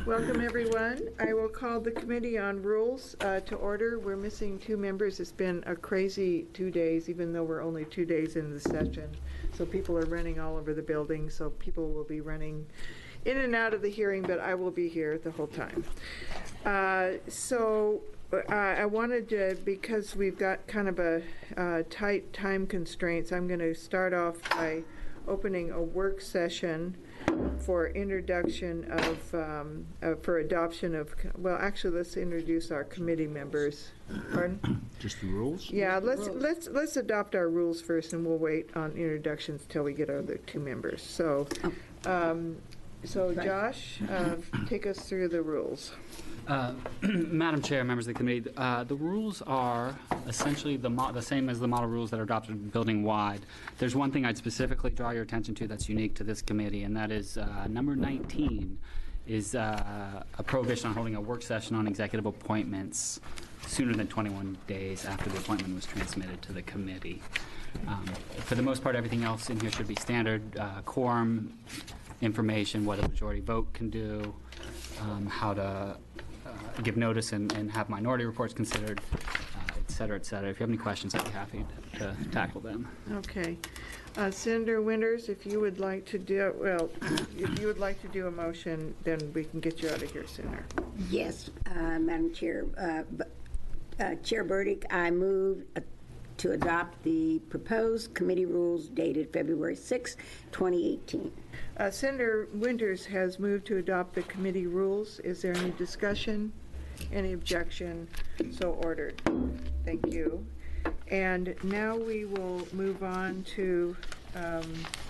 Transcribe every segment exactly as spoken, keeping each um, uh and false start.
Welcome, everyone. I will call the Committee on Rules uh, to order. We're missing two members. It's been a crazy two days, even though we're only two days into the session. So people are running all over the building, so people will be running in and out of the hearing, but I will be here the whole time. Uh, so uh, I wanted to, because we've got kind of a uh, tight time constraints, I'm going to start off by opening a work session for introduction of, um, uh, for adoption of, well, actually, let's introduce our committee members. Pardon? Just the rules? Yeah, let's, let's, let's adopt our rules first, and we'll wait on introductions till we get our other two members. So, um, so Josh, uh, take us through the rules. Uh, Madam Chair, members of the committee, uh, the rules are essentially the, mo the same as the model rules that are adopted building-wide. There's one thing I'd specifically draw your attention to that's unique to this committee, and that is uh, number nineteen is uh, a prohibition on holding a work session on executive appointments sooner than twenty-one days after the appointment was transmitted to the committee. Um, for the most part, everything else in here should be standard. Uh, quorum information, what a majority vote can do, um, how to Uh, give notice and, and have minority reports considered, uh, et cetera, et cetera. If you have any questions, I'd be happy to, to tackle them. Okay. Uh, Senator Winters, if you would like to do, well, if you would like to do a motion, then we can get you out of here sooner. Yes, uh, Madam Chair. Uh, uh, Chair Burdick, I move uh, to adopt the proposed committee rules dated February sixth, twenty eighteen. Uh, Senator Winters has moved to adopt the committee rules. Is there any discussion? Any objection? So ordered. Thank you. And now we will move on to um,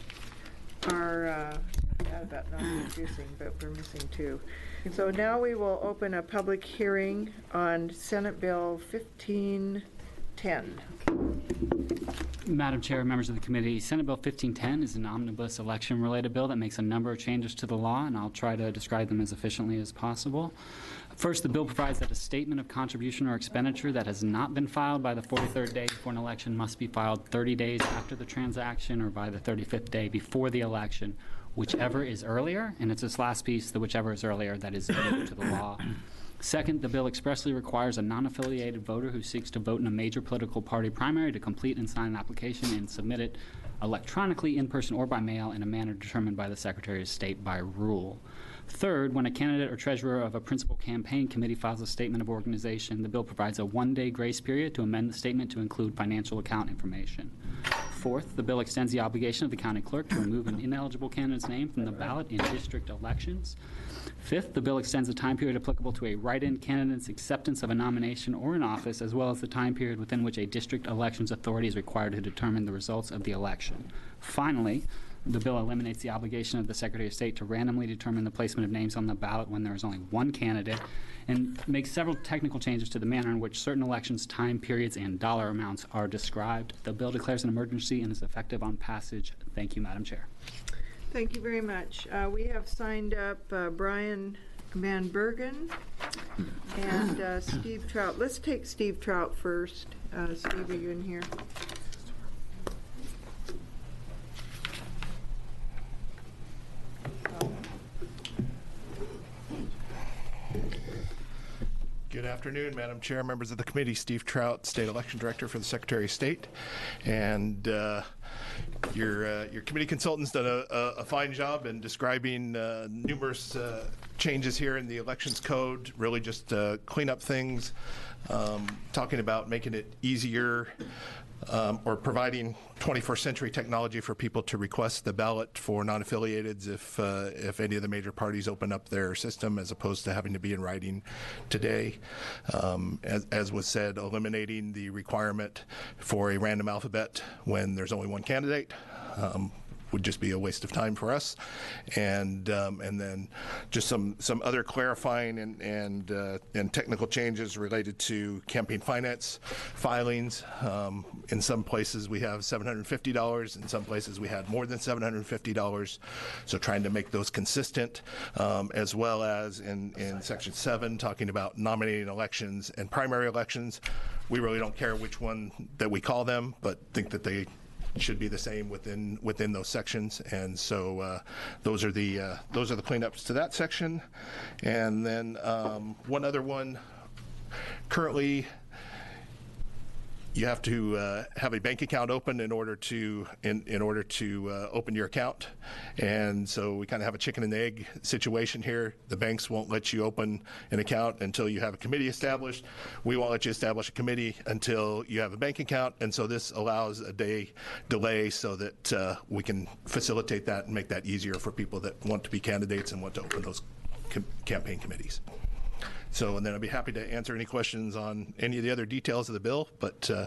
our, uh, not about not introducing, but we're missing two. So now we will open a public hearing on Senate Bill fifteen ten. Madam Chair, members of the committee, Senate Bill fifteen ten is an omnibus election-related bill that makes a number of changes to the law, and I'll try to describe them as efficiently as possible. First, the bill provides that a statement of contribution or expenditure that has not been filed by the forty-third day before an election must be filed thirty days after the transaction or by the thirty-fifth day before the election, whichever is earlier, and it's this last piece, the whichever is earlier, that is new to the law. Second, the bill expressly requires a non-affiliated voter who seeks to vote in a major political party primary to complete and sign an application and submit it electronically, in person, or by mail in a manner determined by the Secretary of State by rule. Third, when a candidate or treasurer of a principal campaign committee files a statement of organization, the bill provides a one-day grace period to amend the statement to include financial account information. Fourth, the bill extends the obligation of the county clerk to remove an ineligible candidate's name from the ballot in district elections. Fifth, the bill extends the time period applicable to a write-in candidate's acceptance of a nomination or an office, as well as the time period within which a district elections authority is required to determine the results of the election. Finally, the bill eliminates the obligation of the Secretary of State to randomly determine the placement of names on the ballot when there is only one candidate, and makes several technical changes to the manner in which certain elections, time periods, and dollar amounts are described. The bill declares an emergency and is effective on passage. Thank you, Madam Chair. Thank you very much. Uh, we have signed up uh, Brian Van Bergen and uh, Steve Trout. Let's take Steve Trout first. Uh, Steve, are you in here? Good afternoon, Madam Chair, members of the committee. Steve Trout, State Election Director for the Secretary of State. And uh, your uh, your committee consultant's done a, a, a fine job in describing uh, numerous uh, changes here in the elections code, really just uh, clean up things, um, talking about making it easier um, or providing twenty-first century technology for people to request the ballot for non-affiliateds if uh, if any of the major parties open up their system, as opposed to having to be in writing today. Um, as, as was said, eliminating the requirement for a random alphabet when there's only one candidate. Um, would just be a waste of time for us, and um, and then just some some other clarifying and and uh, and technical changes related to campaign finance filings. Um, in some places we have seven hundred fifty dollars. In some places we had more than seven hundred fifty dollars. So trying to make those consistent, um, as well as in in section seven talking about nominating elections and primary elections. We really don't care which one that we call them, but think that they should be the same within within those sections. And so uh, those are the uh, those are the cleanups to that section. And then um, one other one. Currently, you have to uh, have a bank account open in order to in, in order to uh, open your account, and so we kind of have a chicken and egg situation here. The banks won't let you open an account until you have a committee established. We won't let you establish a committee until you have a bank account, and so this allows a day delay so that uh, we can facilitate that and make that easier for people that want to be candidates and want to open those com- campaign committees. So, and then I'd be happy to answer any questions on any of the other details of the bill, but uh,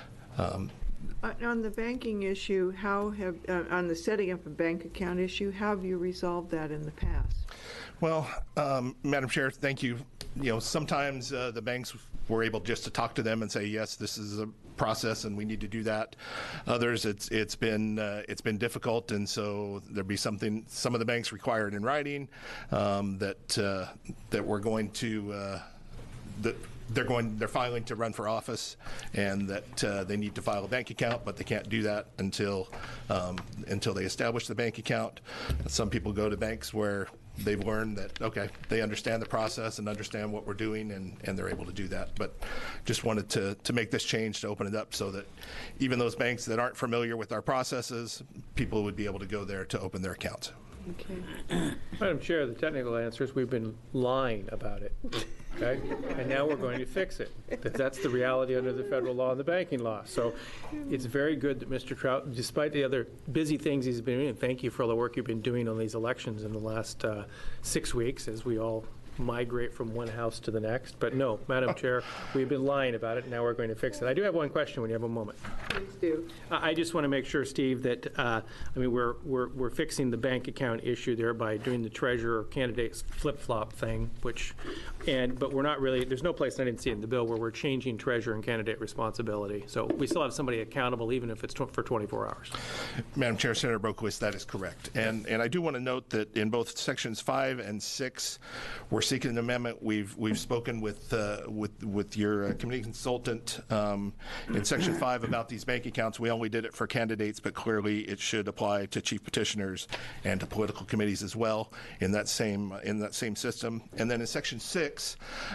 um, Uh, On the banking issue, how have, uh, on the setting up a bank account issue, how have you resolved that in the past? well, um, Madam Chair, thank you. You know, sometimes uh, the banks were able just to talk to them and say, yes, this is a process and we need to do that. Others, it's it's been uh, it's been difficult, and so there'd be something some of the banks required in writing um, that uh, that we're going to uh, that they're going they're filing to run for office, and that uh, they need to file a bank account, but they can't do that until um, until they establish the bank account. Some people go to banks where they've learned that, okay, they understand the process and understand what we're doing, and, and they're able to do that. But just wanted to, to make this change to open it up so that even those banks that aren't familiar with our processes, people would be able to go there to open their accounts. Okay. Madam Chair, the technical answer is we've been lying about it, okay? And now we're going to fix it. That That's the reality under the federal law and the banking law. So it's very good that Mister Trout, despite the other busy things he's been doing, and thank you for all the work you've been doing on these elections in the last uh, six weeks as we all migrate from one house to the next. But no, Madam Chair, we've been lying about it, and now we're going to fix it. I do have one question when you have a moment. Please do. I I just want to make sure, Steve, that, uh, I mean, we're, we're, we're fixing the bank account issue there by doing the treasurer candidates flip-flop thing, which, and, but we're not really, there's no place, I didn't see it in the bill, where we're changing treasurer and candidate responsibility. So we still have somebody accountable, even if it's tw- for twenty-four hours. Madam Chair, Senator Boquist, that is correct. And and I do want to note that in both sections five and six, we're seeking an amendment. We've we've spoken with uh, with with your uh, committee consultant um, in section five about these bank accounts. We only did it for candidates, but clearly it should apply to chief petitioners and to political committees as well in that same in that same system. And then in section six,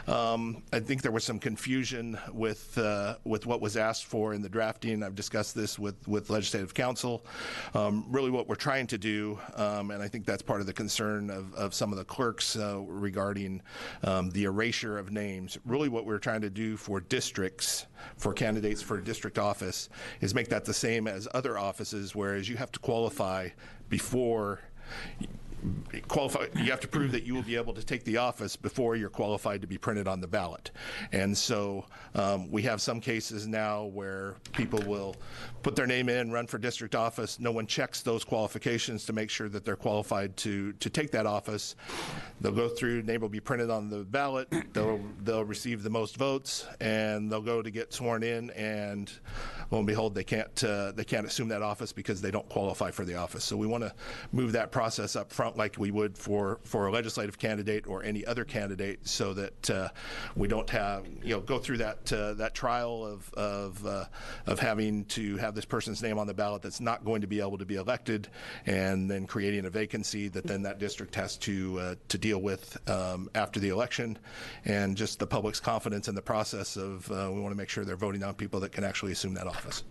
um, I think there was some confusion with uh, with what was asked for in the drafting. I've discussed this with with legislative counsel. Um, really, what we're trying to do, um, and I think that's part of the concern of, of some of the clerks uh, regarding um, the erasure of names. Really, what we're trying to do for districts, for candidates for district office, is make that the same as other offices, whereas you have to qualify before. Qualify, you have to prove that you will be able to take the office before you're qualified to be printed on the ballot. And so um, we have some cases now where people will put their name in, run for district office. No one checks those qualifications to make sure that they're qualified to, to take that office. They'll go through, name will be printed on the ballot. They'll, they'll receive the most votes, and they'll go to get sworn in, and lo and behold, they can't, uh, they can't assume that office because they don't qualify for the office. So we want to move that process up front like we would for, for a legislative candidate or any other candidate, so that uh, we don't have, you know, go through that uh, that trial of of, uh, of having to have this person's name on the ballot that's not going to be able to be elected, and then creating a vacancy that then that district has to uh, to deal with um, after the election, and just the public's confidence in the process of uh, we want to make sure they're voting on people that can actually assume that office.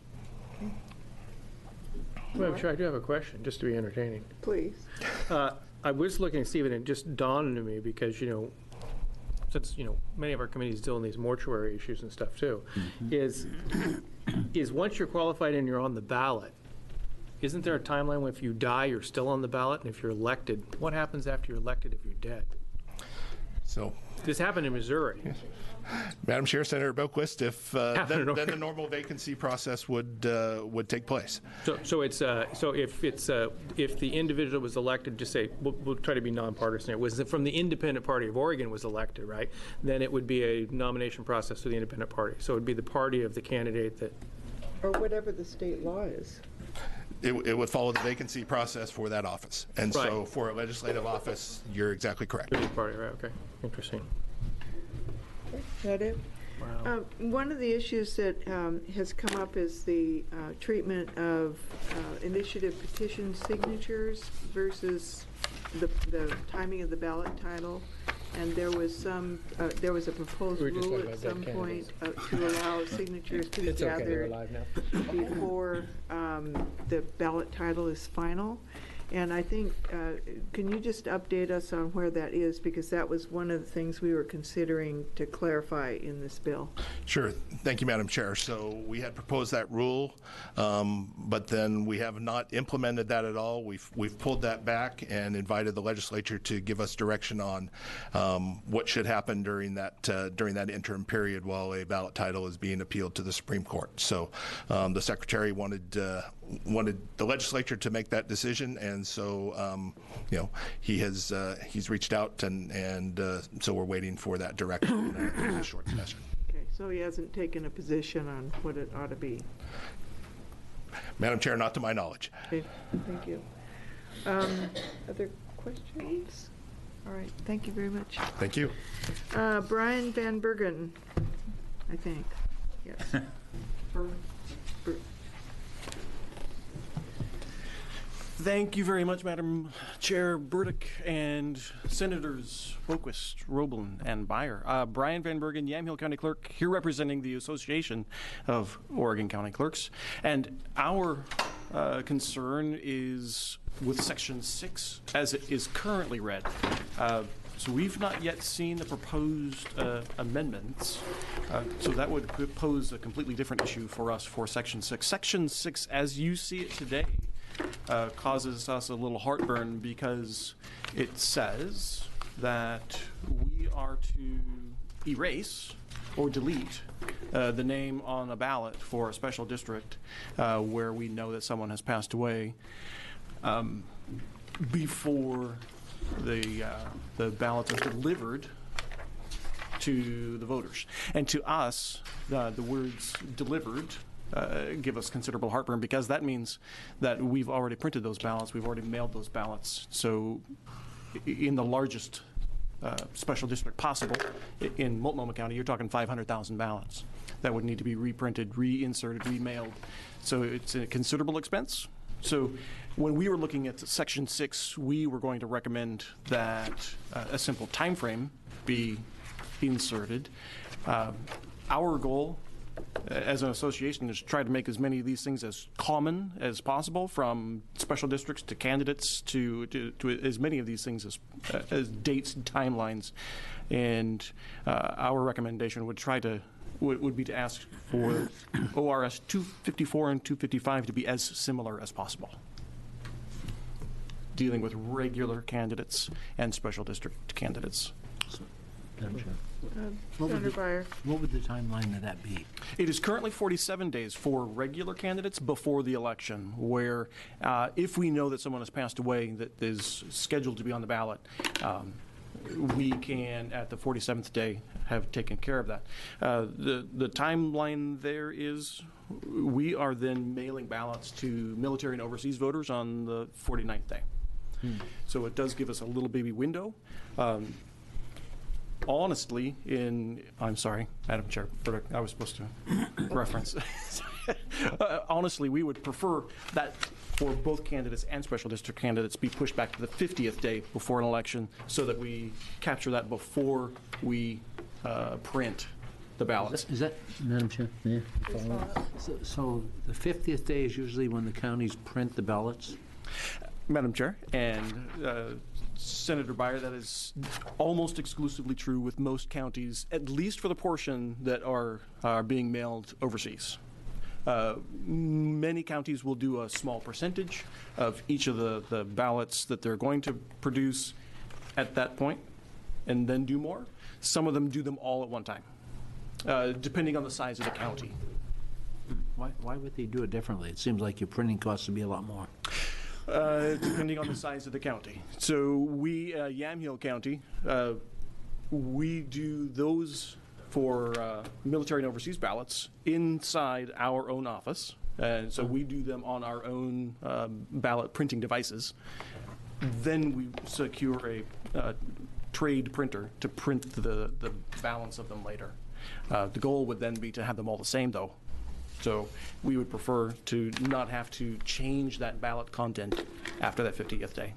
Madam Chair, I do have a question, just to be entertaining. Please. Uh, I was looking at Stephen, and it just dawned on me because, you know, since, you know, many of our committees deal in these mortuary issues and stuff too, mm-hmm. is, is once you're qualified and you're on the ballot, isn't there a timeline when if you die, you're still on the ballot? And if you're elected, what happens after you're elected if you're dead? So this happened in Missouri. Yes. Madam Chair, Senator Boquist, if uh, then, no. then the normal vacancy process would uh, would take place. So, so it's uh, so if it's uh, if the individual was elected, just say we'll, we'll try to be nonpartisan. It was from the Independent Party of Oregon was elected, right? Then it would be a nomination process for the Independent Party. So it would be the party of the candidate that, Or whatever the state law is. It, it would follow the vacancy process for that office, and right. so for a legislative office, you're exactly correct. Party, right? Okay, interesting. Is that it? Uh, One of the issues that um, has come up is the uh, treatment of uh, initiative petition signatures versus the the timing of the ballot title. And there was some, uh, there was a proposed We were just rule talking at about some dead point uh, to allow signatures to be It's okay, they're gathered alive now. before um, the ballot title is final. And I think, uh, can you just update us on where that is? Because that was one of the things we were considering to clarify in this bill. Sure. Thank you, Madam Chair. So we had proposed that rule, um, but then we have not implemented that at all. We've we've pulled that back and invited the legislature to give us direction on um, what should happen during that uh, during that interim period while a ballot title is being appealed to the Supreme Court. So um, the Secretary wanted uh, wanted the legislature to make that decision, and so um, you know he has uh, he's reached out, and and uh, so we're waiting for that direction uh, in a short session. Okay, so he hasn't taken a position on what it ought to be. Madam Chair, not to my knowledge. Okay, thank you. Um, Other questions? All right, thank you very much. Thank you. Uh, Brian Van Bergen, I think, yes. Ber- Ber- Thank you very much, Madam Chair Burdick and Senators Rehnquist, Roblin, and Beyer. Uh, Brian Van Bergen, Yamhill County Clerk, here representing the Association of Oregon County Clerks. And our uh, concern is with Section six as it is currently read. Uh, So we've not yet seen the proposed uh, amendments, uh, so that would pose a completely different issue for us for Section six. Section six, as you see it today, uh, causes us a little heartburn because it says that we are to erase or delete uh, the name on a ballot for a special district uh, where we know that someone has passed away um, before the uh, the ballots are delivered to the voters. And to us, uh, the words delivered uh, give us considerable heartburn because that means that we've already printed those ballots, we've already mailed those ballots. So i- in the largest uh, special district possible, i- in Multnomah County, you're talking five hundred thousand ballots that would need to be reprinted, reinserted, remailed. So it's a considerable expense. So when we were looking at Section six, we were going to recommend that uh, a simple time frame be inserted. Um, Our goal uh, as an association is to try to make as many of these things as common as possible, from special districts to candidates to, to, to as many of these things as, uh, as dates and timelines. And uh, our recommendation would try to would, would be to ask for O R S two fifty-four and two fifty-five to be as similar as possible, dealing with regular candidates and special district candidates. Madam Chair. uh, What would Senator the- Beyer. What would the timeline of that be? It is currently forty-seven days for regular candidates before the election, where uh, if we know that someone has passed away that is scheduled to be on the ballot, um, we can, at the forty-seventh day, have taken care of that. Uh, the, the timeline there is we are then mailing ballots to military and overseas voters on the forty-ninth day. Hmm. So it does give us a little baby window. Um, honestly, in, I'm sorry, Madam Chair, I was supposed to reference. uh, honestly, we would prefer that for both candidates and special district candidates be pushed back to the fiftieth day before an election so that we capture that before we uh, print the ballots. Is that, Madam Chair, may I follow up? So- So the fiftieth day is usually when the counties print the ballots? Madam Chair, and uh, Senator Beyer, that is almost exclusively true with most counties, at least for the portion that are, are being mailed overseas. Uh, many counties will do a small percentage of each of the, the ballots that they're going to produce at that point and then do more. Some of them do them all at one time, uh, depending on the size of the county. Why, why would they do it differently? It seems like your printing costs would be a lot more. Uh, depending on the size of the county. So we, uh, Yamhill County, uh, we do those for uh, military and overseas ballots inside our own office. And so we do them on our own um, ballot printing devices. Then we secure a uh, trade printer to print the, the balance of them later. Uh, The goal would then be to have them all the same, though. So we would prefer to not have to change that ballot content after that fiftieth day.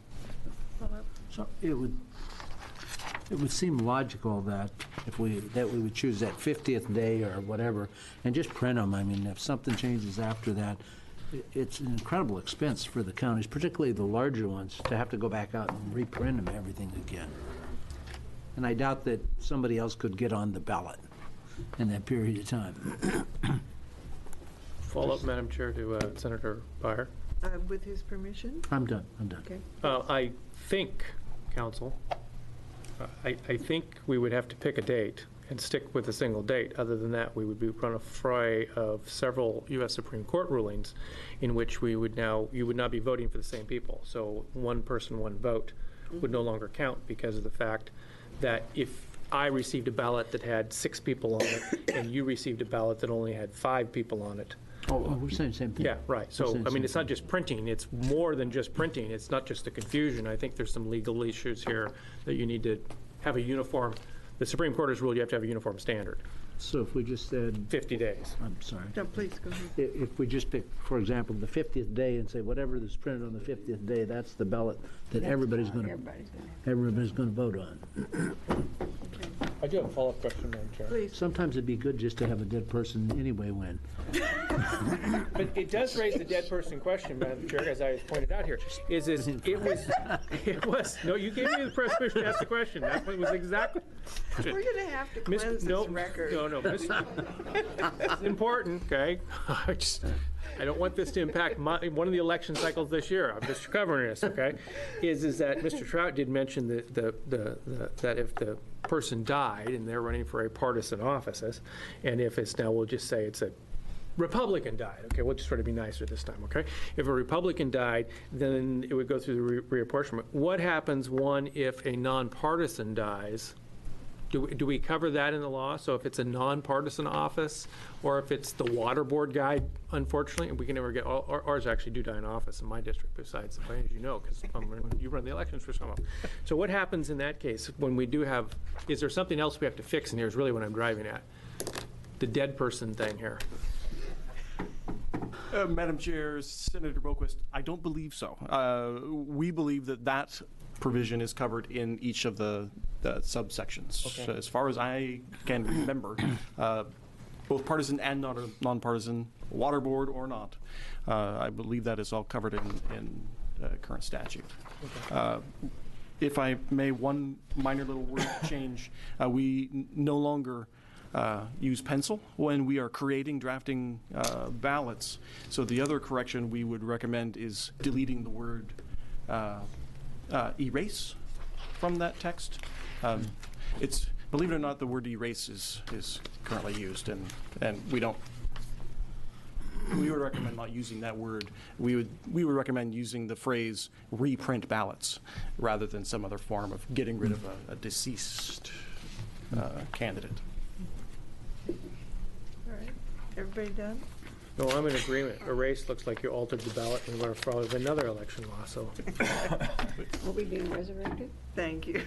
So it would, it would seem logical that if we, that we would choose that fiftieth day or whatever, and just print them. I mean, if something changes after that, i- it's an incredible expense for the counties, particularly the larger ones, to have to go back out and reprint them, everything again. And I doubt that somebody else could get on the ballot in that period of time. Follow-up, Madam Chair, to uh, Senator Byer. Uh, With his permission? I'm done, I'm done. Okay. Uh, I think, council, uh, I, I think we would have to pick a date and stick with a single date. Other than that, we would be run a fray of several U S Supreme Court rulings in which we would now, you would not be voting for the same people. So one person, one vote would no longer count because of the fact that if I received a ballot that had six people on it and you received a ballot that only had five people on it, Oh, oh, we're saying the same thing. yeah, right. We're So, saying I mean, the it's same not just printing, it's more than just printing. It's not just the confusion. I think there's some legal issues here that you need to have a uniform, the Supreme Court has ruled you have to have a uniform standard, thing. So if we just said, fifty days. I'm sorry. No, please, go ahead. I- If we just pick, for example, the fiftieth day and say whatever is printed on the fiftieth day, that's the ballot that everybody's going to, Everybody's going to. everybody's going to vote on. I do have a follow-up question, Madam Chair. Please. Sometimes it'd be good just to have a dead person anyway win. But it does raise the dead person question, Madam Chair, as I pointed out here, is, is, it was, it was, no, you gave me the permission to ask the question. That was exactly. We're going to have to Miss- cleanse no, this record. No, no, Miss- it's important, okay? I just, I don't want this to impact my, one of the election cycles this year. I'm just covering this, okay? Is, is that Mister Trout did mention the, the, the, the- that if the person died and they're running for a partisan office, and if it's now, we'll just say it's a Republican died, okay, we'll just try to be nicer this time, okay? If a Republican died, then it would go through the re- reapportionment. What happens, one, if a nonpartisan dies? Do, we- do we cover that in the law? So if it's a nonpartisan office, or if it's the water board guy, unfortunately, and we can never get, all- our- ours actually do die in office in my district besides, as you know, because you run the elections for some of them. So what happens in that case when we do have, is there something else we have to fix in here is really what I'm driving at? The dead person thing here. Uh, Madam Chair, Senator Boquist, I don't believe so. Uh, we believe that that provision is covered in each of the, the subsections. Okay. So as far as I can remember, uh, both partisan and non- nonpartisan, water board or not, uh, I believe that is all covered in, in uh, current statute. Uh, if I may, one minor little word change. Uh, we n- no longer Uh, use pencil when we are creating, drafting uh, ballots. So the other correction we would recommend is deleting the word uh, uh, erase from that text. Um, It's, believe it or not, the word erase is, is currently used, and, and we don't, we would recommend not using that word. We would, we would recommend using the phrase reprint ballots rather than some other form of getting rid of a, a deceased uh, candidate. All right, everybody done? No, I'm in agreement. Erase looks like you altered the ballot and we're going to follow another election law, so. Will we be resurrected? Thank you.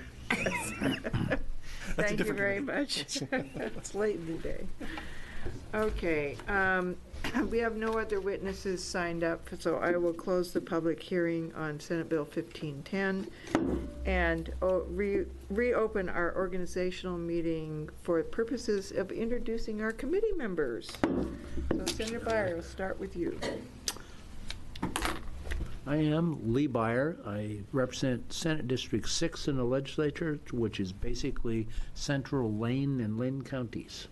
Thank you very much. It's late in the day. Okay, um, we have no other witnesses signed up, so I will close the public hearing on Senate Bill fifteen ten and oh, re- reopen our organizational meeting for purposes of introducing our committee members. So Senator Byer, we'll start with you. I am Lee Byer. I represent Senate District six in the legislature, which is basically central Lane and Lynn counties.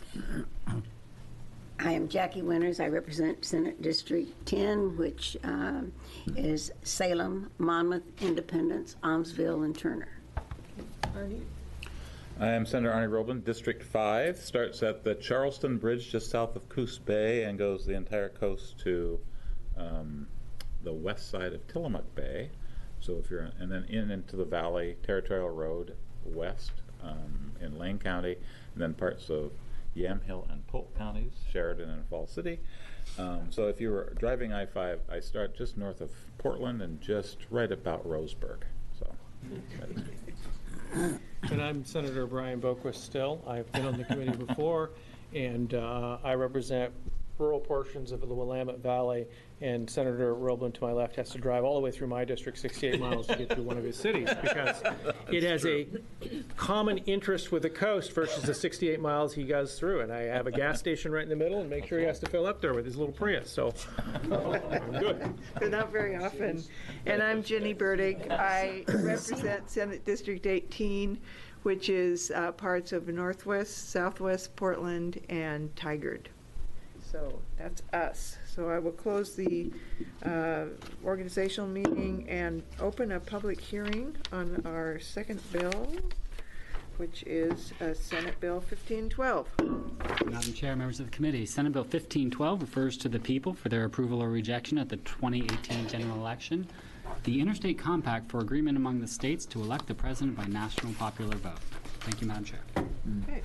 I am Jackie Winters. I represent Senate District ten, which um, is Salem, Monmouth, Independence, Almsville, and Turner. Arnie? I am Senator Arnie Roblin, District five, starts at the Charleston Bridge just south of Coos Bay and goes the entire coast to um, the west side of Tillamook Bay. So if you're, and then in into the Valley Territorial Road west um, in Lane County, and then parts of Yamhill and Polk counties, Sheridan and Fall City. Um, so if you were driving I five, I start just north of Portland and just right about Roseburg. So that is And I'm Senator Brian Boquist still. I've been on the committee before, and uh, I represent rural portions of the Willamette Valley, and Senator Roblin to my left has to drive all the way through my district, sixty-eight miles, to get to one of his cities, because it has a common interest with the coast versus the sixty-eight miles he goes through. And I have a gas station right in the middle and make sure he has to fill up there with his little Prius, so I'm good. But not very often. And I'm Jenny Burdick. I represent Senate District eighteen, which is uh, parts of Northwest, Southwest Portland, and Tigard. So that's us. So I will close the uh, organizational meeting and open a public hearing on our second bill, which is uh, Senate Bill fifteen twelve. Madam Chair, members of the committee, Senate Bill fifteen twelve refers to the people for their approval or rejection at the twenty eighteen general election, the interstate compact for agreement among the states to elect the president by national popular vote. Thank you, Madam Chair. Okay.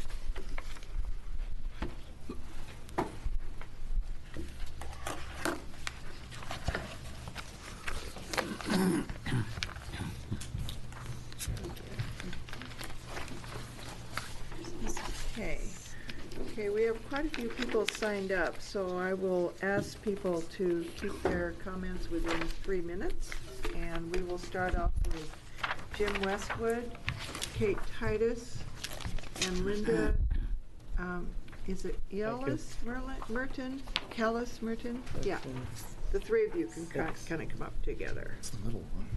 Okay. Okay, we have quite a few people signed up, so I will ask people to keep their comments within three minutes. And we will start off with Jim Westwood, Kate Titus, and Linda, um, is it Ellis, Merlin, Merton, Kellis, Merton? Yeah, the three of you can kind of come up together. It's the middle one.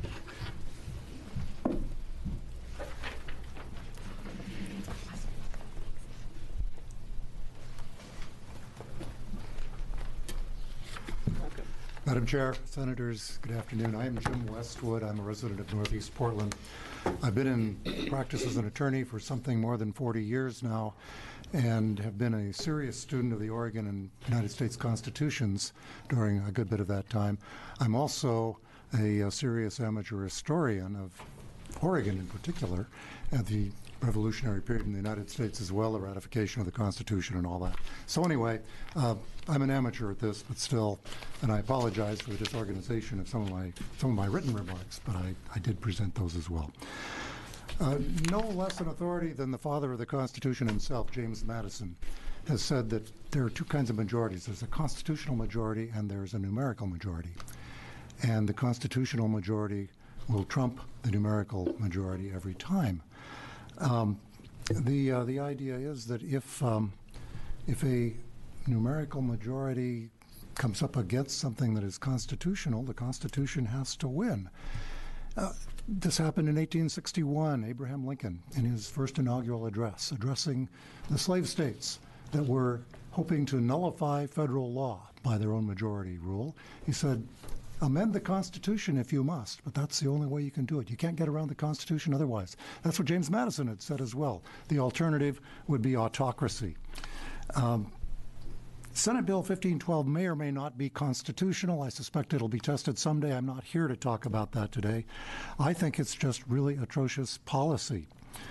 Welcome. Madam Chair, Senators, good afternoon. I am Jim Westwood. I'm a resident of Northeast Portland. I've been in practice as an attorney for something more than forty years now and have been a serious student of the Oregon and United States Constitutions during a good bit of that time. I'm also a, a serious amateur historian of Oregon in particular, and the Revolutionary period in the United States as well, the ratification of the Constitution and all that. So anyway, uh, I'm an amateur at this, but still, and I apologize for the disorganization of some of my some of my written remarks, but I, I did present those as well. Uh, no less an authority than the father of the Constitution himself, James Madison, has said that there are two kinds of majorities. There's a constitutional majority and there's a numerical majority. And the constitutional majority will trump the numerical majority every time. Um, the uh, the idea is that if um, if a numerical majority comes up against something that is constitutional, the Constitution has to win. Uh, this happened in eighteen sixty-one. Abraham Lincoln, in his first inaugural address, addressing the slave states that were hoping to nullify federal law by their own majority rule, he said, amend the Constitution if you must, but that's the only way you can do it. You can't get around the Constitution otherwise. That's what James Madison had said as well. The alternative would be autocracy. Um, Senate Bill fifteen twelve may or may not be constitutional. I suspect it'll be tested someday. I'm not here to talk about that today. I think it's just really atrocious policy.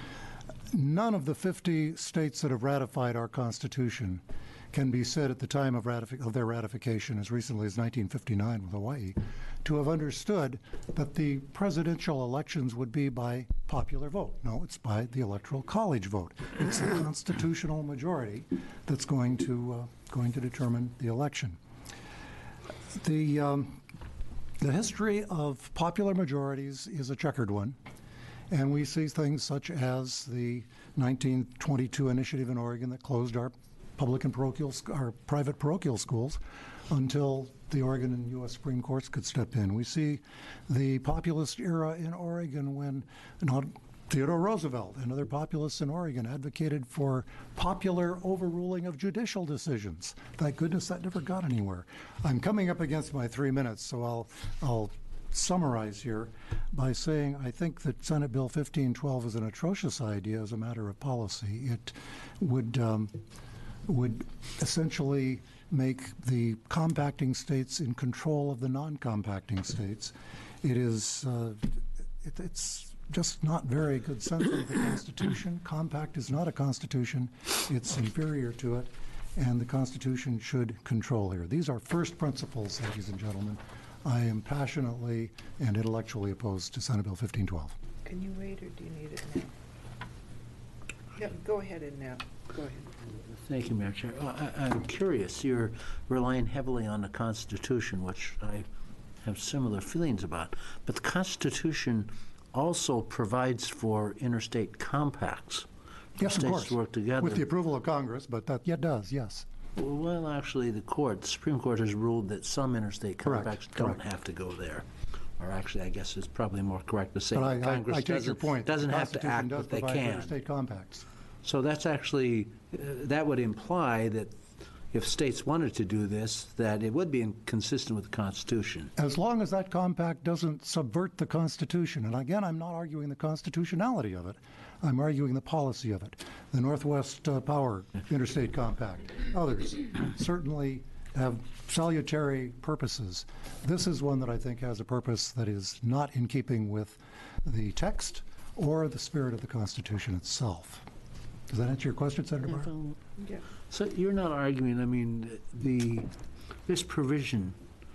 None of the fifty states that have ratified our Constitution can be said at the time of, ratifi- of their ratification, as recently as nineteen fifty-nine with Hawaii, to have understood that the presidential elections would be by popular vote. No, it's by the Electoral College vote. It's the constitutional majority that's going to uh, going to determine the election. The um, the history of popular majorities is a checkered one, and we see things such as the nineteen twenty-two initiative in Oregon that closed our public and parochial, our private parochial schools until the Oregon and U S Supreme Courts could step in. We see the populist era in Oregon when not Theodore Roosevelt and other populists in Oregon advocated for popular overruling of judicial decisions. Thank goodness that never got anywhere. I'm coming up against my three minutes, so I'll, I'll summarize here by saying I think that Senate Bill fifteen twelve is an atrocious idea as a matter of policy. It would um, would essentially make the compacting states in control of the non-compacting states. It is, uh, it, it's just not very good sense of the Constitution. Compact is not a Constitution. It's inferior to it, and the Constitution should control here. These are first principles, ladies and gentlemen. I am passionately and intellectually opposed to Senate Bill fifteen twelve. Can you wait, or do you need it now? Yeah, go ahead and now, go ahead. Thank you, Madam Chair. I- I- I'm curious, you're relying heavily on the Constitution, which I have similar feelings about, but the Constitution also provides for interstate compacts. Yes, of course. States work together. With the approval of Congress, but that, yeah, it does, yes. Well, actually, the court, the Supreme Court has ruled that some interstate Correct, compacts don't correct. have to go there. Or actually, I guess it's probably more correct to say But I, I- Congress I take your doesn't, point. The doesn't have to Constitution act, does but they provide for can. interstate compacts. So that's actually, uh, that would imply that if states wanted to do this, that it would be inconsistent with the Constitution. As long as that compact doesn't subvert the Constitution, and again, I'm not arguing the constitutionality of it, I'm arguing the policy of it. The Northwest uh, Power Interstate Compact, others certainly have salutary purposes. This is one that I think has a purpose that is not in keeping with the text or the spirit of the Constitution itself. Does that answer your question, Senator Barr? Yeah. So you're not arguing, I mean, the, this provision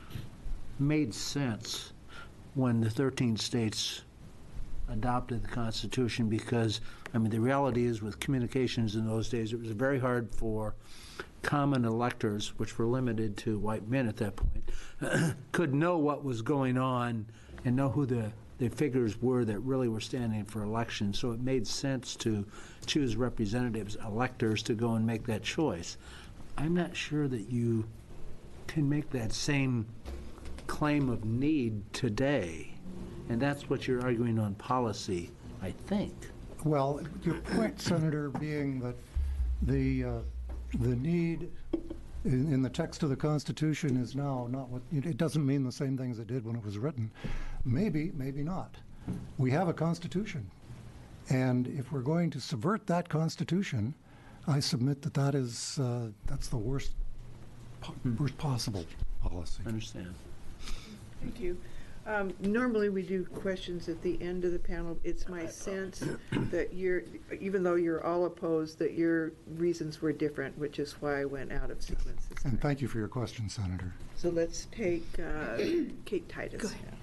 made sense when the thirteen states adopted the Constitution because, I mean, the reality is with communications in those days, it was very hard for common electors, which were limited to white men at that point, could know what was going on and know who the, the figures were that really were standing for election. So it made sense to choose representatives, electors, to go and make that choice. I'm not sure that you can make that same claim of need today. And that's what you're arguing on policy, I think. Well, your point, Senator, being that the, uh, the need in, in the text of the Constitution is now not what, it doesn't mean the same thing as it did when it was written. Maybe, maybe not. We have a Constitution. And if we're going to subvert that Constitution, I submit that that is, uh, that's the worst, po- worst possible policy. I understand. Thank you. Um, Normally, we do questions at the end of the panel. It's my sense that you're, even though you're all opposed, that your reasons were different, which is why I went out of sequence this And time. thank you for your question, Senator. So let's take uh, Kate Titus. Go ahead.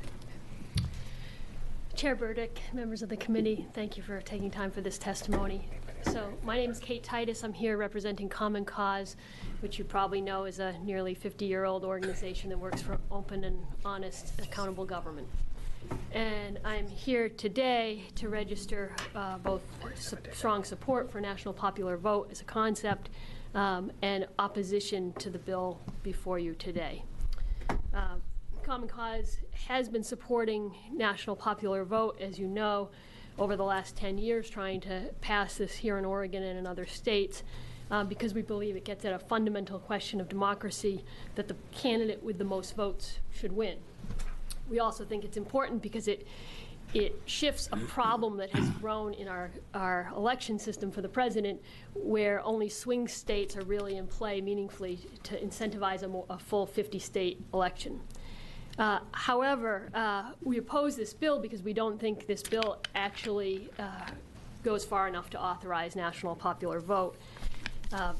Chair Burdick, members of the committee, thank you for taking time for this testimony. So my name is Kate Titus. I'm here representing Common Cause, which you probably know is a nearly fifty-year-old organization that works for open and honest, accountable government. And I'm here today to register uh, both su- strong support for national popular vote as a concept um, and opposition to the bill before you today. Uh, Common Cause has been supporting national popular vote, as you know, over the last ten years, trying to pass this here in Oregon and in other states, um, because we believe it gets at a fundamental question of democracy, that the candidate with the most votes should win. We also think it's important because it it shifts a problem that has grown in our, our election system for the president, where only swing states are really in play meaningfully to incentivize a, mo- a full fifty-state election. Uh, however, uh, we oppose this bill because we don't think this bill actually uh, goes far enough to authorize national popular vote. Uh,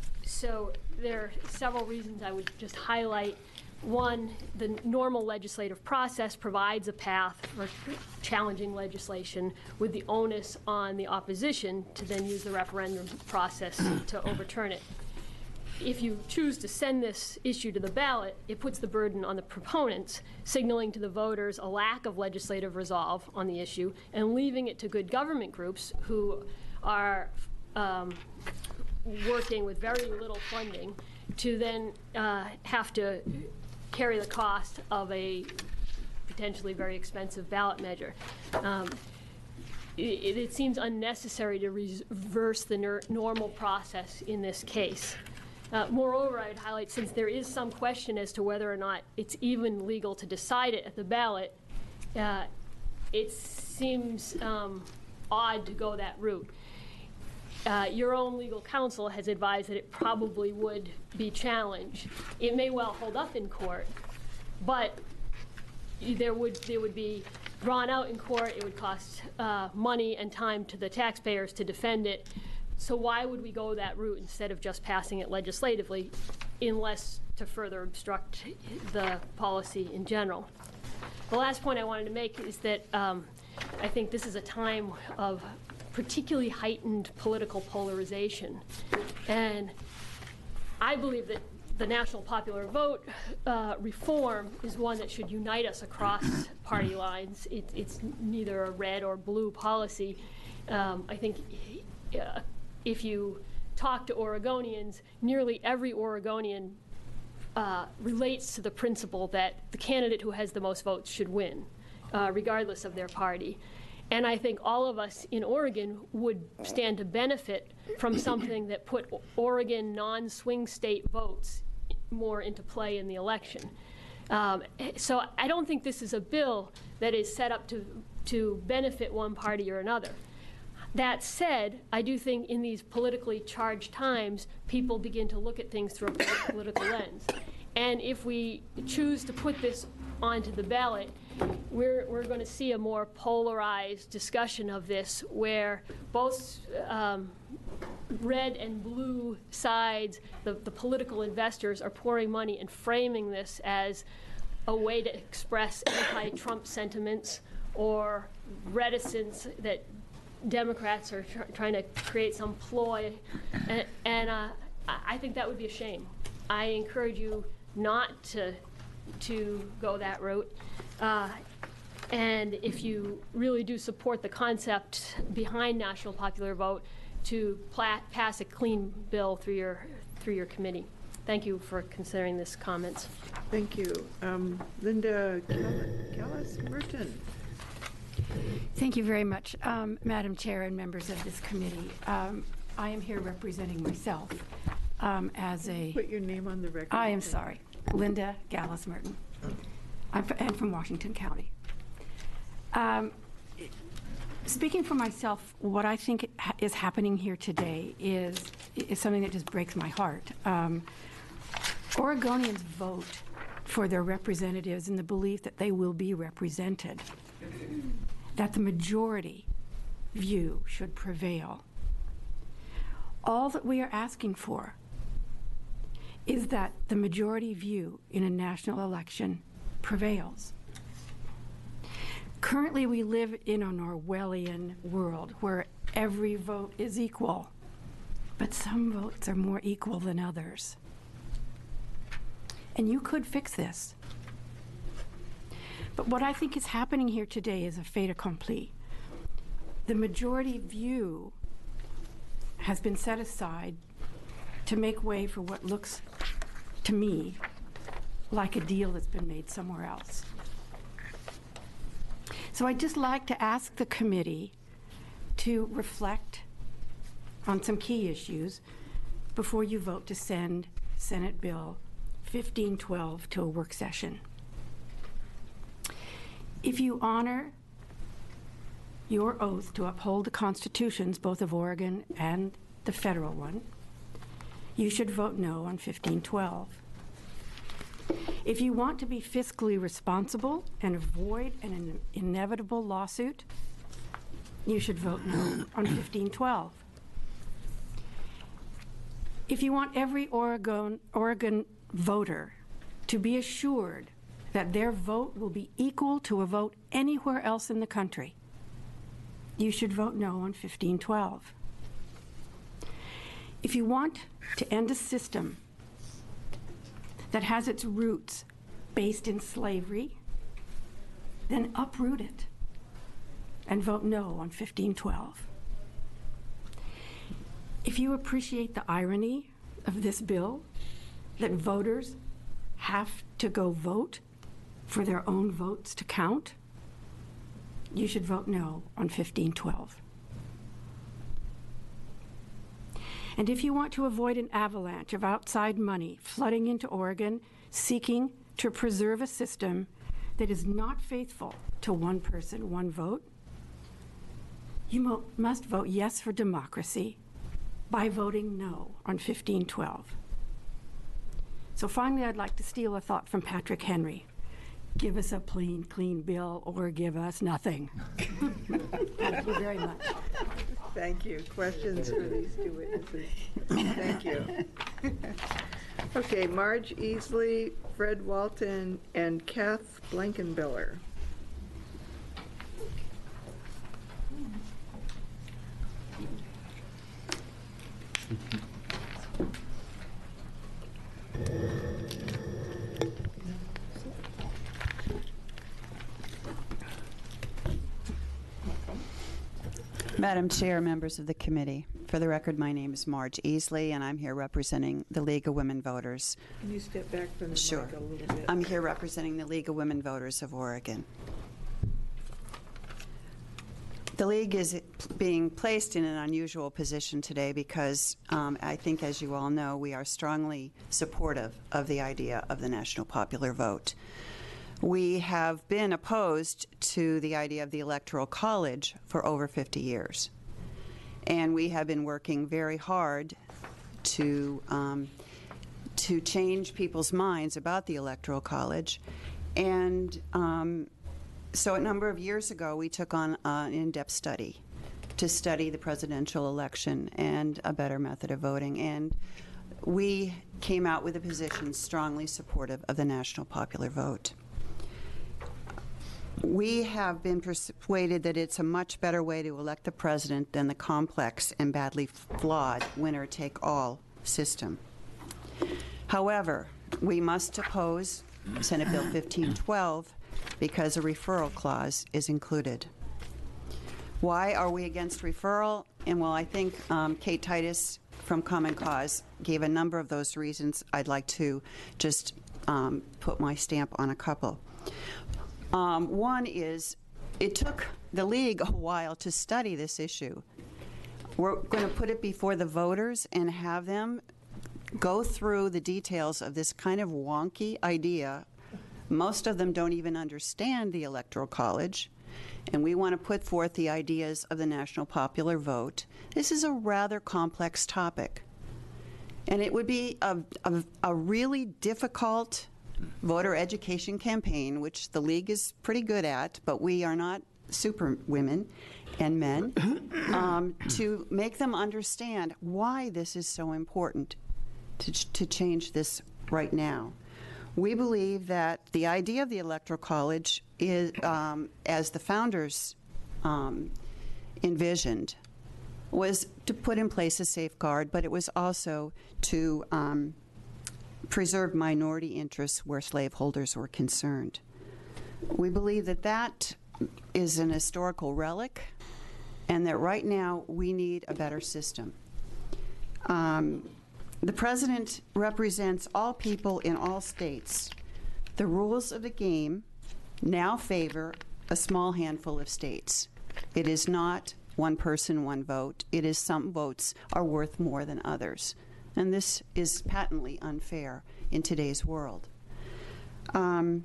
so there are several reasons I would just highlight. One, the normal legislative process provides a path for challenging legislation with the onus on the opposition to then use the referendum process to overturn it. If you choose to send this issue to the ballot, it puts the burden on the proponents, signaling to the voters a lack of legislative resolve on the issue and leaving it to good government groups who are um, working with very little funding to then uh, have to carry the cost of a potentially very expensive ballot measure. Um, it, it seems unnecessary to reverse the ner- normal process in this case. Uh, moreover, I would highlight, since there is some question as to whether or not it's even legal to decide it at the ballot, uh, it seems um, odd to go that route. Uh, your own legal counsel has advised that it probably would be challenged. It may well hold up in court, but there would there would be drawn out in court. It would cost uh, money and time to the taxpayers to defend it. So why would we go that route instead of just passing it legislatively, unless to further obstruct the policy in general? The last point I wanted to make is that um, I think this is a time of particularly heightened political polarization. And I believe that the national popular vote uh, reform is one that should unite us across party lines. It, it's neither a red or blue policy. Um, I think uh, if you talk to Oregonians, nearly every Oregonian uh, relates to the principle that the candidate who has the most votes should win, uh, regardless of their party. And I think all of us in Oregon would stand to benefit from something that put Oregon non-swing state votes more into play in the election. Um, so I don't think this is a bill that is set up to, to benefit one party or another. That said, I do think in these politically charged times, people begin to look at things through a political lens. And if we choose to put this onto the ballot, we're, we're going to see a more polarized discussion of this, where both um, red and blue sides, the, the political investors, are pouring money and framing this as a way to express anti-Trump sentiments or reticence that Democrats are tr trying to create some ploy. And, and uh, I think that would be a shame. I encourage you not to, to go that route. Uh, and if you really do support the concept behind national popular vote, to pla pass a clean bill through your, through your committee. Thank you for considering this comments. Thank you. Um, Linda Callis-Merton. Thank you very much, um, Madam Chair and members of this committee. Um, I am here representing myself um, as a... Put your name on the record. I am sorry. Linda Gallis-Merton. I'm f and from Washington County. Um, speaking for myself, what I think ha is happening here today is, is something that just breaks my heart. Um, Oregonians vote for their representatives in the belief that they will be represented, that the majority view should prevail. All that we are asking for is that the majority view in a national election prevails. Currently, we live in an Orwellian world where every vote is equal, but some votes are more equal than others. And you could fix this. But what I think is happening here today is a fait accompli. The majority view has been set aside to make way for what looks to me like a deal that's been made somewhere else. So I'd just like to ask the committee to reflect on some key issues before you vote to send Senate Bill fifteen twelve to a work session. If you honor your oath to uphold the constitutions, both of Oregon and the federal one, you should vote no on fifteen twelve. If you want to be fiscally responsible and avoid an in inevitable lawsuit, you should vote no on fifteen twelve. If you want every Oregon, Oregon voter to be assured that their vote will be equal to a vote anywhere else in the country, you should vote no on fifteen twelve. If you want to end a system that has its roots based in slavery, then uproot it and vote no on fifteen twelve. If you appreciate the irony of this bill, that voters have to go vote for their own votes to count, you should vote no on fifteen twelve. And if you want to avoid an avalanche of outside money flooding into Oregon, seeking to preserve a system that is not faithful to one person, one vote, you mo must vote yes for democracy by voting no on fifteen twelve. So finally, I'd like to steal a thought from Patrick Henry. Give us a clean, clean bill or give us nothing. Thank you very much. Thank you. Questions for these two witnesses? Thank you. Okay, Marge Easley, Fred Walton, and Kath Blankenbiller. Madam Chair, members of the committee, for the record, my name is Marge Easley, and I'm here representing the League of Women Voters. Can you step back from the Sure. mic a little bit? I'm here representing the League of Women Voters of Oregon. The League is being placed in an unusual position today because um, I think, as you all know, we are strongly supportive of the idea of the national popular vote. We have been opposed to the idea of the Electoral College for over fifty years. And we have been working very hard to, um, to change people's minds about the Electoral College. And um, so a number of years ago, we took on uh, an in-depth study to study the presidential election and a better method of voting. And we came out with a position strongly supportive of the national popular vote. We have been persuaded that it's a much better way to elect the president than the complex and badly flawed winner-take-all system. However, we must oppose Senate Bill fifteen twelve because a referral clause is included. Why are we against referral? And well, I think um, Kate Titus from Common Cause gave a number of those reasons. I'd like to just um, put my stamp on a couple. Um, one is, it took the League a while to study this issue. We're going to put it before the voters and have them go through the details of this kind of wonky idea. Most of them don't even understand the Electoral College, and we want to put forth the ideas of the national popular vote. This is a rather complex topic, and it would be a, a, a really difficult voter education campaign, which the League is pretty good at, but we are not super women and men, um, to make them understand why this is so important to, to change this right now. We believe that the idea of the Electoral College is, um, as the founders um, envisioned, was to put in place a safeguard, but it was also to um, preserve minority interests where slaveholders were concerned. We believe that that is an historical relic, and that right now we need a better system. Um, the President represents all people in all states. The rules of the game now favor a small handful of states. It is not one person, one vote. It is some votes are worth more than others. And this is patently unfair in today's world. Um,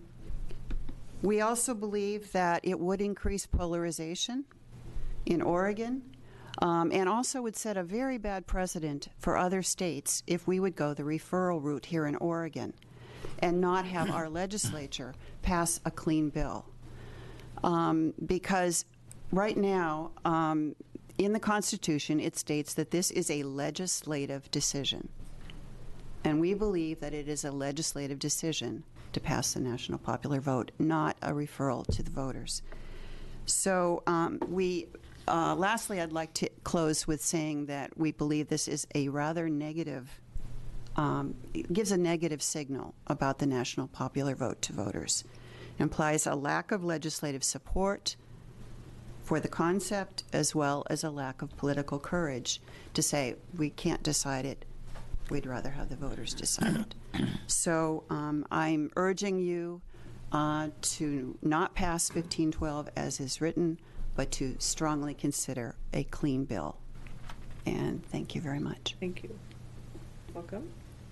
we also believe that it would increase polarization in Oregon, um, and also would set a very bad precedent for other states if we would go the referral route here in Oregon and not have our legislature pass a clean bill. Um, because right now, um, in the Constitution, it states that this is a legislative decision. And we believe that it is a legislative decision to pass the national popular vote, not a referral to the voters. So um, we, uh, lastly, I'd like to close with saying that we believe this is a rather negative, um, it gives a negative signal about the national popular vote to voters. It implies a lack of legislative support for the concept, as well as a lack of political courage to say, we can't decide it, we'd rather have the voters decide it. So um, I'm urging you uh, to not pass fifteen twelve as is written, but to strongly consider a clean bill. And thank you very much. Thank you. Welcome.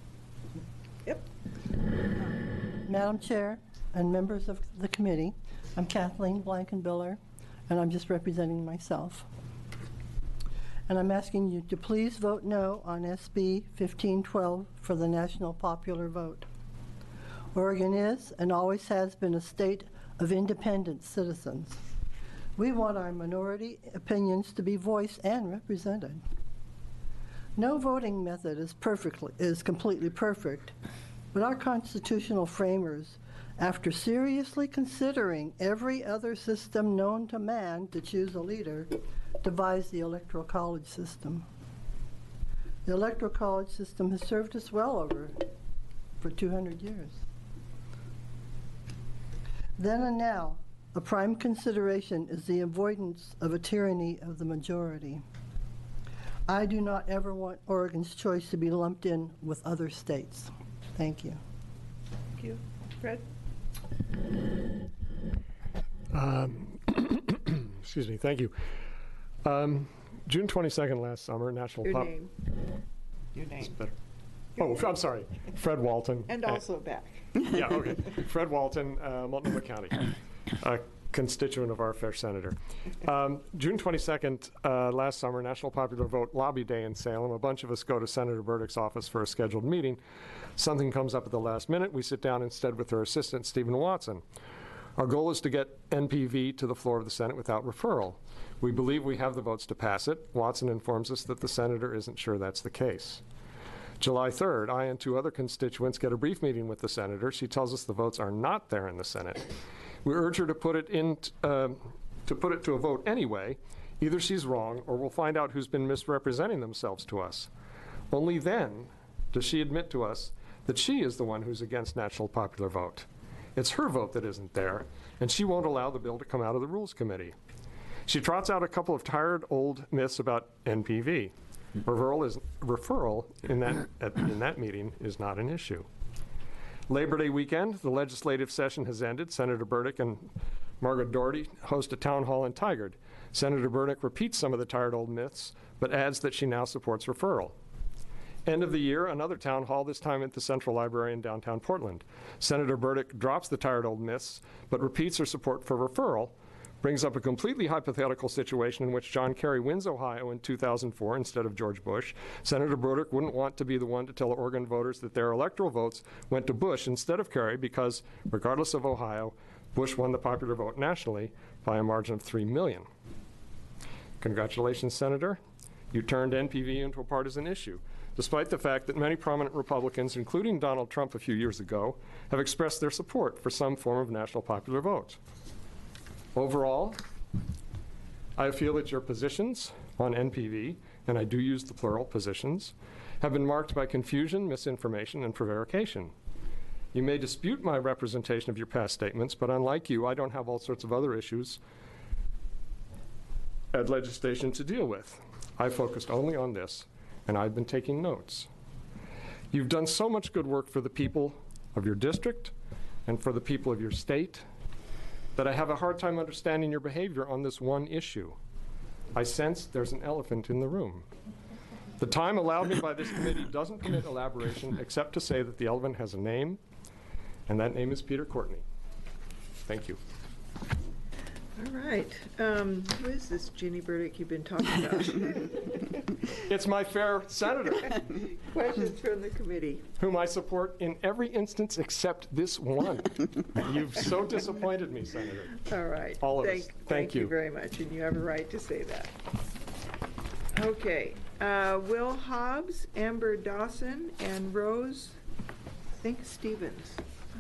Yep. Madam Chair and members of the committee, I'm Kathleen Blankenbiller, and I'm just representing myself. And I'm asking you to please vote no on S B fifteen twelve for the national popular vote. Oregon is and always has been a state of independent citizens. We want our minority opinions to be voiced and represented. No voting method is perfectly is completely perfect, but our constitutional framers, after seriously considering every other system known to man to choose a leader, devised the Electoral College system. The Electoral College system has served us well over for two hundred years. Then and now, A prime consideration is the avoidance of a tyranny of the majority. I do not ever want Oregon's choice to be lumped in with other states. Thank you. Thank you. Fred? Um, excuse me, thank you. Um, June twenty-second last summer, National Your Pop... name. Your name. It's better. Oh, I'm sorry. Fred Walton. And also back. Yeah, okay. Fred Walton, uh, Multnomah County, a constituent of our fair senator. Um, June twenty-second, uh, last summer, National Popular Vote Lobby Day in Salem. A bunch of us go to Senator Burdick's office for a scheduled meeting. Something comes up at the last minute. We sit down instead with her assistant, Stephen Watson. Our goal is to get N P V to the floor of the Senate without referral. We believe we have the votes to pass it. Watson informs us that the senator isn't sure that's the case. July third, I and two other constituents get a brief meeting with the senator. She tells us the votes are not there in the Senate. We urge her to put it in, uh, to put it to a vote anyway. Either she's wrong or we'll find out who's been misrepresenting themselves to us. Only then does she admit to us that she is the one who's against national popular vote. It's her vote that isn't there, and she won't allow the bill to come out of the Rules Committee. She trots out a couple of tired old myths about N P V. Referral, is, referral in, that, at, in that meeting is not an issue. Labor Day weekend, the legislative session has ended. Senator Burdick and Margaret Doherty host a town hall in Tigard. Senator Burdick repeats some of the tired old myths, but adds that she now supports referral. End of the year, another town hall, this time at the Central Library in downtown Portland. Senator Burdick drops the tired old myths, but repeats her support for referral, brings up a completely hypothetical situation in which John Kerry wins Ohio in two thousand four instead of George Bush. Senator Burdick wouldn't want to be the one to tell Oregon voters that their electoral votes went to Bush instead of Kerry because, regardless of Ohio, Bush won the popular vote nationally by a margin of three million. Congratulations, Senator. You turned N P V into a partisan issue, despite the fact that many prominent Republicans, including Donald Trump a few years ago, have expressed their support for some form of national popular vote. Overall, I feel that your positions on N P V, and I do use the plural, positions, have been marked by confusion, misinformation, and prevarication. You may dispute my representation of your past statements, but unlike you, I don't have all sorts of other issues and legislation to deal with. I focused only on this, and I've been taking notes. You've done so much good work for the people of your district and for the people of your state that I have a hard time understanding your behavior on this one issue. I sense there's an elephant in the room. The time allowed me by this committee doesn't permit elaboration except to say that the elephant has a name, and that name is Peter Courtney. Thank you. All right. Um, who is this Ginny Burdick you've been talking about? It's my fair senator. Questions from the committee. Whom I support in every instance except this one. You've so disappointed me, Senator. All right. All of thank, us. Thank, thank you. you very much, and you have a right to say that. Okay. Uh, Will Hobbs, Amber Dawson, and Rose, I think Stevens.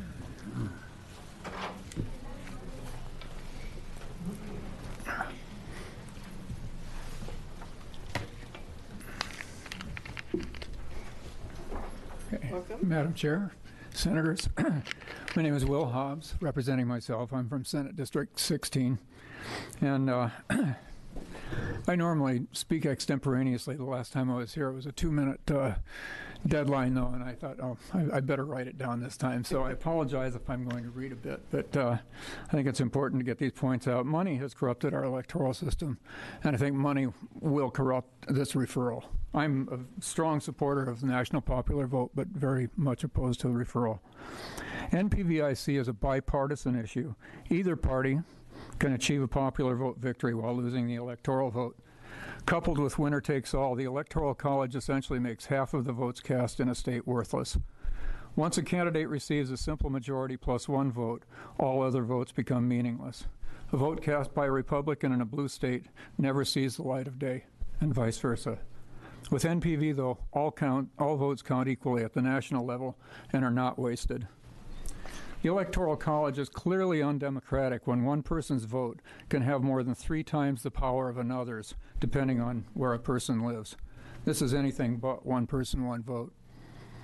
Welcome. Madam Chair, Senators, my name is Will Hobbs, representing myself. I'm from Senate District sixteen, and uh, I normally speak extemporaneously. The last time I was here, it was a two-minute uh, deadline, though, and I thought, oh, I, I better write it down this time. So I apologize if I'm going to read a bit, but uh, I think it's important to get these points out. Money has corrupted our electoral system, and I think money will corrupt this referral. I'm a strong supporter of the national popular vote, but very much opposed to the referral. N P V I C is a bipartisan issue. Either party can achieve a popular vote victory while losing the electoral vote. Coupled with winner takes all, the Electoral College essentially makes half of the votes cast in a state worthless. Once a candidate receives a simple majority plus one vote, all other votes become meaningless. A vote cast by a Republican in a blue state never sees the light of day, and vice versa. With N P V, though, all, count, all votes count equally at the national level and are not wasted. The Electoral College is clearly undemocratic when one person's vote can have more than three times the power of another's, depending on where a person lives. This is anything but one person, one vote.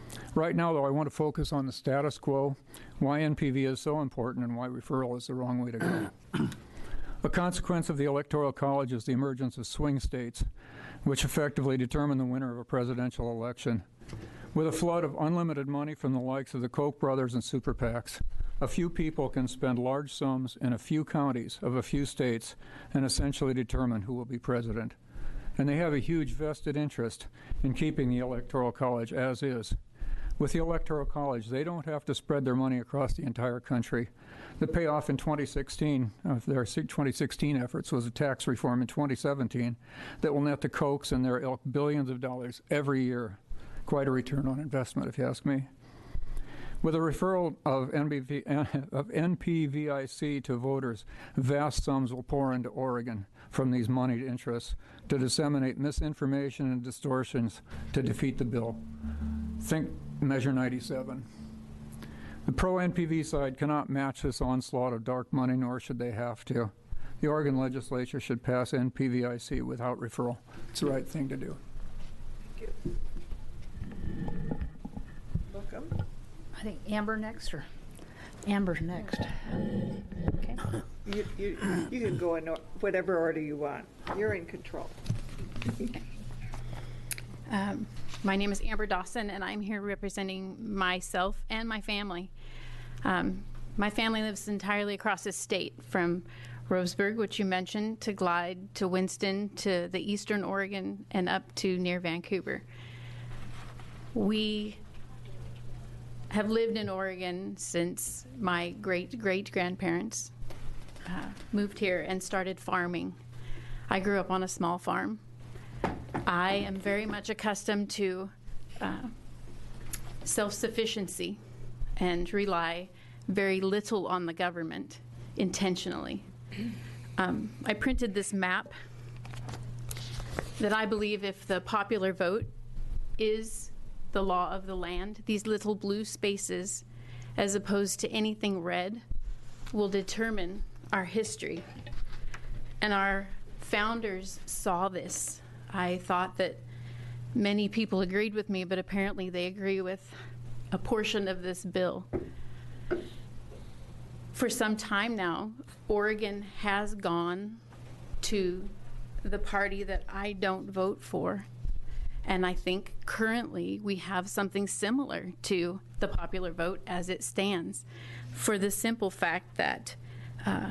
Right now, though, I want to focus on the status quo, why N P V is so important, and why referral is the wrong way to go. A consequence of the Electoral College is the emergence of swing states, which effectively determine the winner of a presidential election. With a flood of unlimited money from the likes of the Koch brothers and super PACs, a few people can spend large sums in a few counties of a few states and essentially determine who will be president. And they have a huge vested interest in keeping the Electoral College as is. With the Electoral College, they don't have to spread their money across the entire country. The payoff in twenty sixteen of their twenty sixteen efforts was a tax reform in twenty seventeen that will net the Kochs and their ilk billions of dollars every year. Quite a return on investment, if you ask me. With a referral of, N B V, of N P V I C to voters, vast sums will pour into Oregon from these moneyed interests to disseminate misinformation and distortions to defeat the bill. Think Measure ninety-seven. The pro-N P V side cannot match this onslaught of dark money, nor should they have to. The Oregon legislature should pass N P V I C without referral. It's the right thing to do. Thank you. Welcome. I think Amber next, or Amber's next. Okay. You, you, you can go in whatever order you want. You're in control. Um, my name is Amber Dawson, and I'm here representing myself and my family. Um, my family lives entirely across the state, from Roseburg, which you mentioned, to Glide, to Winston, to the eastern Oregon, and up to near Vancouver. We have lived in Oregon since my great-great-grandparents uh, moved here and started farming. I grew up on a small farm. I am very much accustomed to uh, self-sufficiency and rely very little on the government intentionally. Um, I printed this map that I believe, if the popular vote is the law of the land, these little blue spaces, as opposed to anything red, will determine our history. And our founders saw this. I thought that many people agreed with me, but apparently they agree with a portion of this bill. For some time now, Oregon has gone to the party that I don't vote for. And I think currently we have something similar to the popular vote as it stands, for the simple fact that uh,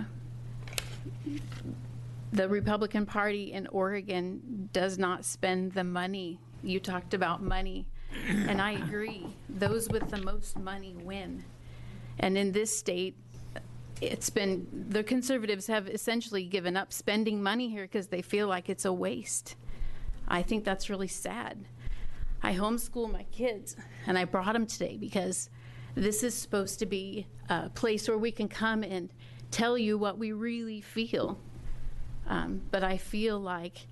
the Republican Party in Oregon does not spend the money. You talked about money, and I agree. Those with the most money win. And in this state, it's been, the conservatives have essentially given up spending money here because they feel like it's a waste. I think that's really sad. I homeschool my kids, and I brought them today because this is supposed to be a place where we can come and tell you what we really feel. Um, but I feel like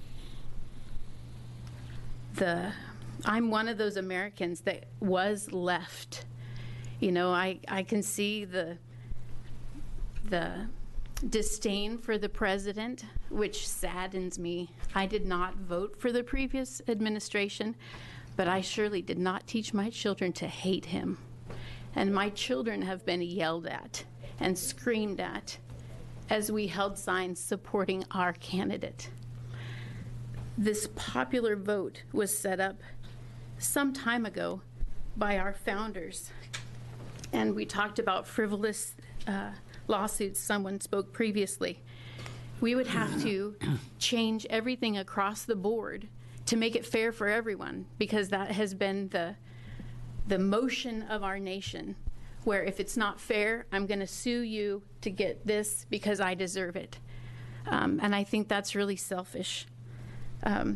the I'm one of those Americans that was left. You know, I, I can see the the disdain for the president, which saddens me. I did not vote for the previous administration, but I surely did not teach my children to hate him. And my children have been yelled at and screamed at as we held signs supporting our candidate. This popular vote was set up some time ago by our founders. And we talked about frivolous uh, lawsuits. Someone spoke previously. We would have to change everything across the board to make it fair for everyone, because that has been the the motion of our nation, where if it's not fair, I'm going to sue you to get this because I deserve it. Um, and I think that's really selfish. Um,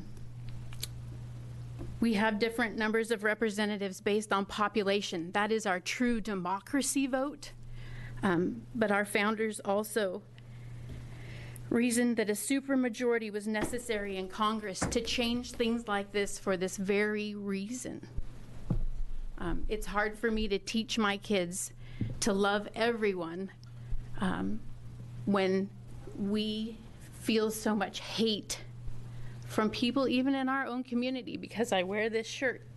we have different numbers of representatives based on population. That is our true democracy vote. Um, but our founders also reasoned that a supermajority was necessary in Congress to change things like this for this very reason. Um, it's hard for me to teach my kids to love everyone um, when we feel so much hate from people even in our own community, because I wear this shirt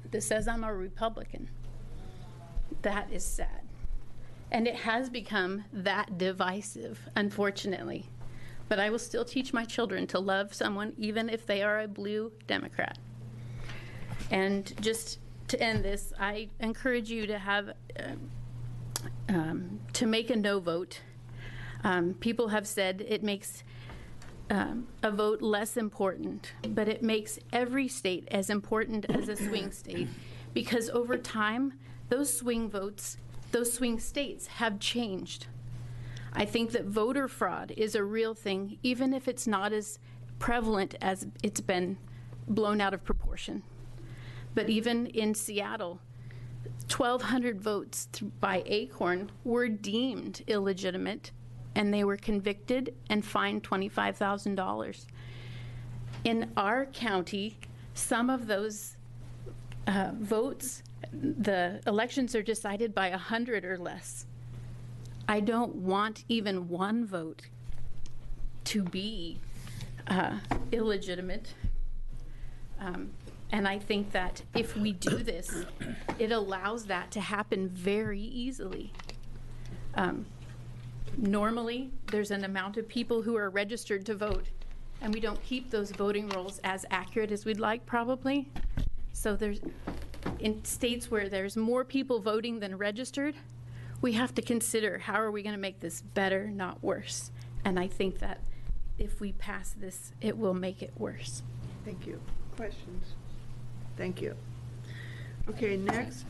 that says I'm a Republican. That is sad. And it has become that divisive, unfortunately. But I will still teach my children to love someone even if they are a blue Democrat. And just to end this, I encourage you to have, uh, um, to make a no vote. Um, people have said it makes um, a vote less important, but it makes every state as important as a swing state, because over time, those swing votes, those swing states have changed. I think that voter fraud is a real thing, even if it's not as prevalent as it's been blown out of proportion. But even in Seattle, twelve hundred votes th- by Acorn were deemed illegitimate, and they were convicted and fined twenty-five thousand dollars. In our county, some of those uh, votes, the elections are decided by one hundred or less. I don't want even one vote to be uh, illegitimate. Um, and I think that if we do this, it allows that to happen very easily. Um, normally, there's an amount of people who are registered to vote, and we don't keep those voting rolls as accurate as we'd like, probably. So there's, in states where there's more people voting than registered, we have to consider how are we going to make this better, not worse. And I think that if we pass this, it will make it worse. Thank you. Questions? Thank you. Okay, next.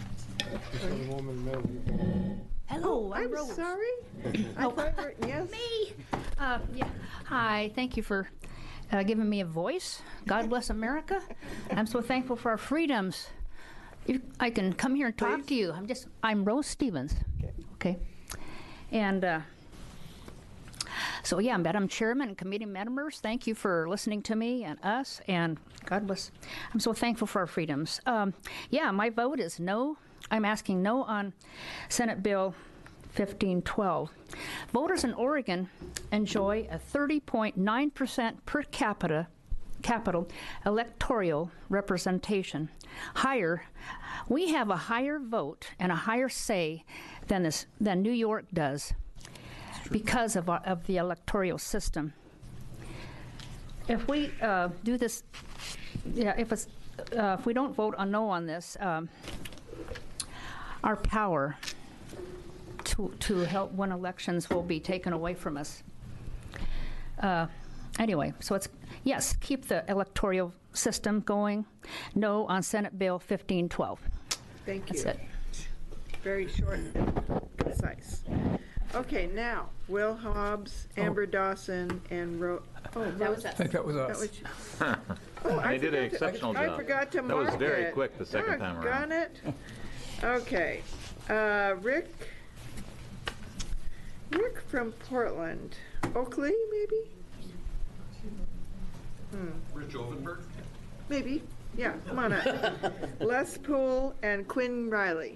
Hello, Oh, I'm I'm Rose. sorry. I thought you were, yes. Me. Uh, yeah. Hi, thank you for uh, giving me a voice. God bless America. I'm so thankful for our freedoms. You, I can come here and talk Please. to you. I'm just, I'm Rose Stevens. Okay. Okay. And uh, so, yeah, Madam Chairman and committee members, thank you for listening to me and us, and God bless. I'm so thankful for our freedoms. Um, yeah, my vote is no. I'm asking no on Senate Bill fifteen twelve. Voters in Oregon enjoy a thirty point nine percent per capita capital electoral representation. Higher, we have a higher vote and a higher say than this than New York does because of, our, of the electoral system. If we uh, do this, yeah, if it's uh, if we don't vote on no on this, um, our power to to help win elections will be taken away from us. Uh, anyway, so it's yes, keep the electoral system going. No on Senate Bill fifteen twelve. Thank you. That's it. Very short and concise. Okay, now, Will Hobbs, Amber Dawson, and Ro, oh, That Rose. was I us. think that was us. was- Oh, I They did an forgot to- exceptional I job. forgot to That mark was very it. quick the second time around. Doggone it. Okay. Uh, Rick? Rick from Portland. Oakley, maybe? Hmm. Rich Ovenberg? Maybe. Yeah, come on up. Les Poole and Quinn Riley.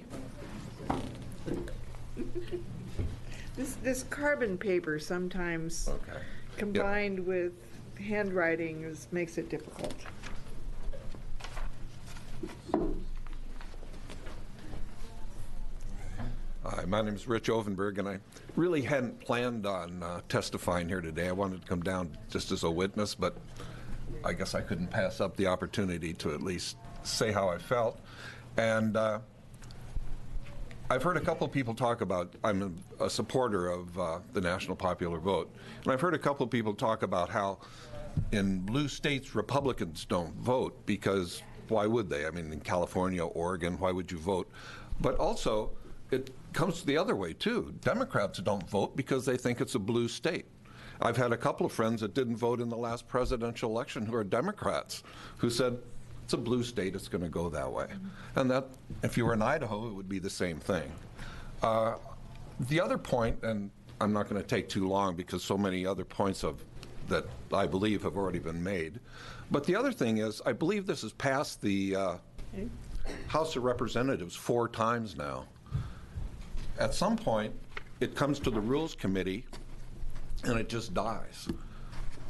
This, this carbon paper sometimes Okay. combined with handwriting is, makes it difficult. Hi, my name is Rich Ovenberg, and I really hadn't planned on uh, testifying here today. I wanted to come down just as a witness, but I guess I couldn't pass up the opportunity to at least say how I felt. And uh, I've heard a couple of people talk about, I'm a, a supporter of uh, the national popular vote, and I've heard a couple of people talk about how in blue states Republicans don't vote because why would they? I mean, in California, Oregon, why would you vote? But also, it comes the other way too. Democrats don't vote because they think it's a blue state. I've had a couple of friends that didn't vote in the last presidential election who are Democrats who said, it's a blue state, it's going to go that way. And that, if you were in Idaho, it would be the same thing. Uh, the other point, and I'm not going to take too long because so many other points of that I believe have already been made. But the other thing is, I believe this has passed the uh, House of Representatives four times now. At some point, it comes to the Rules Committee, and it just dies.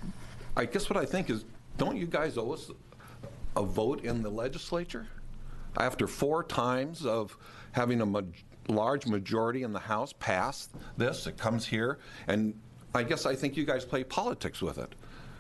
I guess what I think is, don't you guys owe us a vote in the legislature? After four times of having a ma- large majority in the House pass this, it comes here, and I guess I think you guys play politics with it.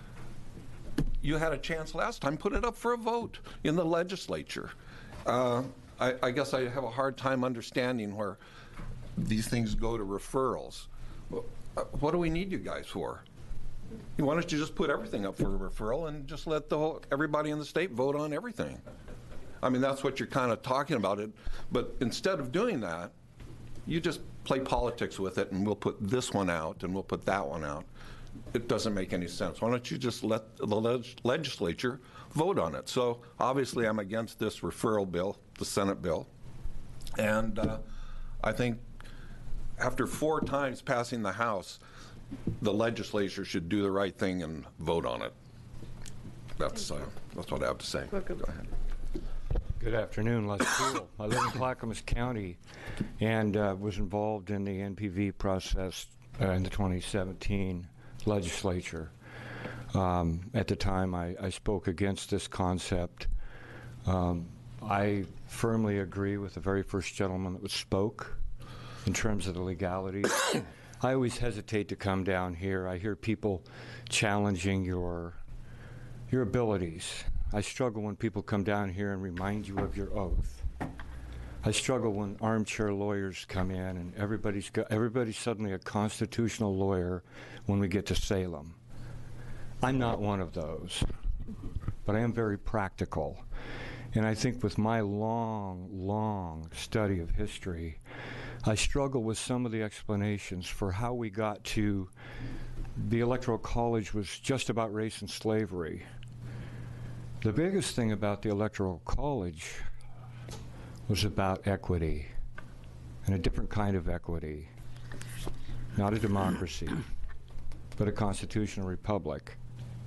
You had a chance last time, put it up for a vote in the legislature. Uh, I, I guess I have a hard time understanding where these things go to referrals. What do we need you guys for? Why don't you just put everything up for a referral and just let the whole, everybody in the state vote on everything? I mean, that's what you're kind of talking about it. But instead of doing that, you just play politics with it, and we'll put this one out and we'll put that one out. It doesn't make any sense. Why don't you just let the leg- legislature vote on it? So obviously I'm against this referral bill, the Senate bill. And uh, I think after four times passing the House, the legislature should do the right thing and vote on it. That's, uh, that's what I have to say. Go ahead. Good afternoon, Les Poole. I live in Clackamas County and uh, was involved in the N P V process uh, in the twenty seventeen legislature. Um, at the time, I, I spoke against this concept. Um, I firmly agree with the very first gentleman that was spoke in terms of the legalities. I always hesitate to come down here. I hear people challenging your your abilities. I struggle when people come down here and remind you of your oath. I struggle when armchair lawyers come in and everybody's got, everybody's suddenly a constitutional lawyer when we get to Salem. I'm not one of those, but I am very practical. And I think with my long, long study of history, I struggle with some of the explanations for how we got to the Electoral College was just about race and slavery. The biggest thing about the Electoral College was about equity, and a different kind of equity. Not a democracy, but a constitutional republic.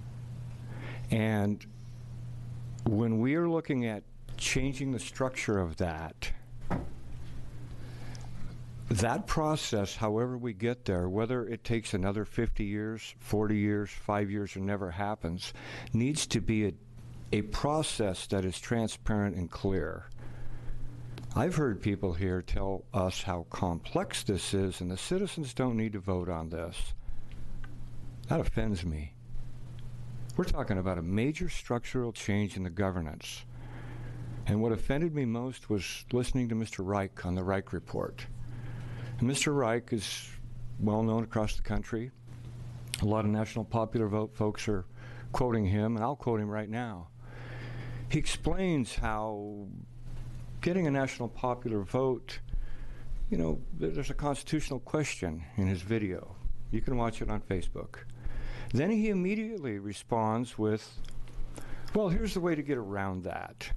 And when we are looking at changing the structure of that, that process, however we get there, whether it takes another fifty years, forty years, five years, or never happens, needs to be a, a process that is transparent and clear. I've heard people here tell us how complex this is, and the citizens don't need to vote on this. That offends me. We're talking about a major structural change in the governance. And what offended me most was listening to Mister Reich on the Reich Report. And Mister Reich is well known across the country. A lot of national popular vote folks are quoting him, and I'll quote him right now. He explains how getting a national popular vote, you know, there's a constitutional question in his video. You can watch it on Facebook. Then he immediately responds with, well, here's the way to get around that.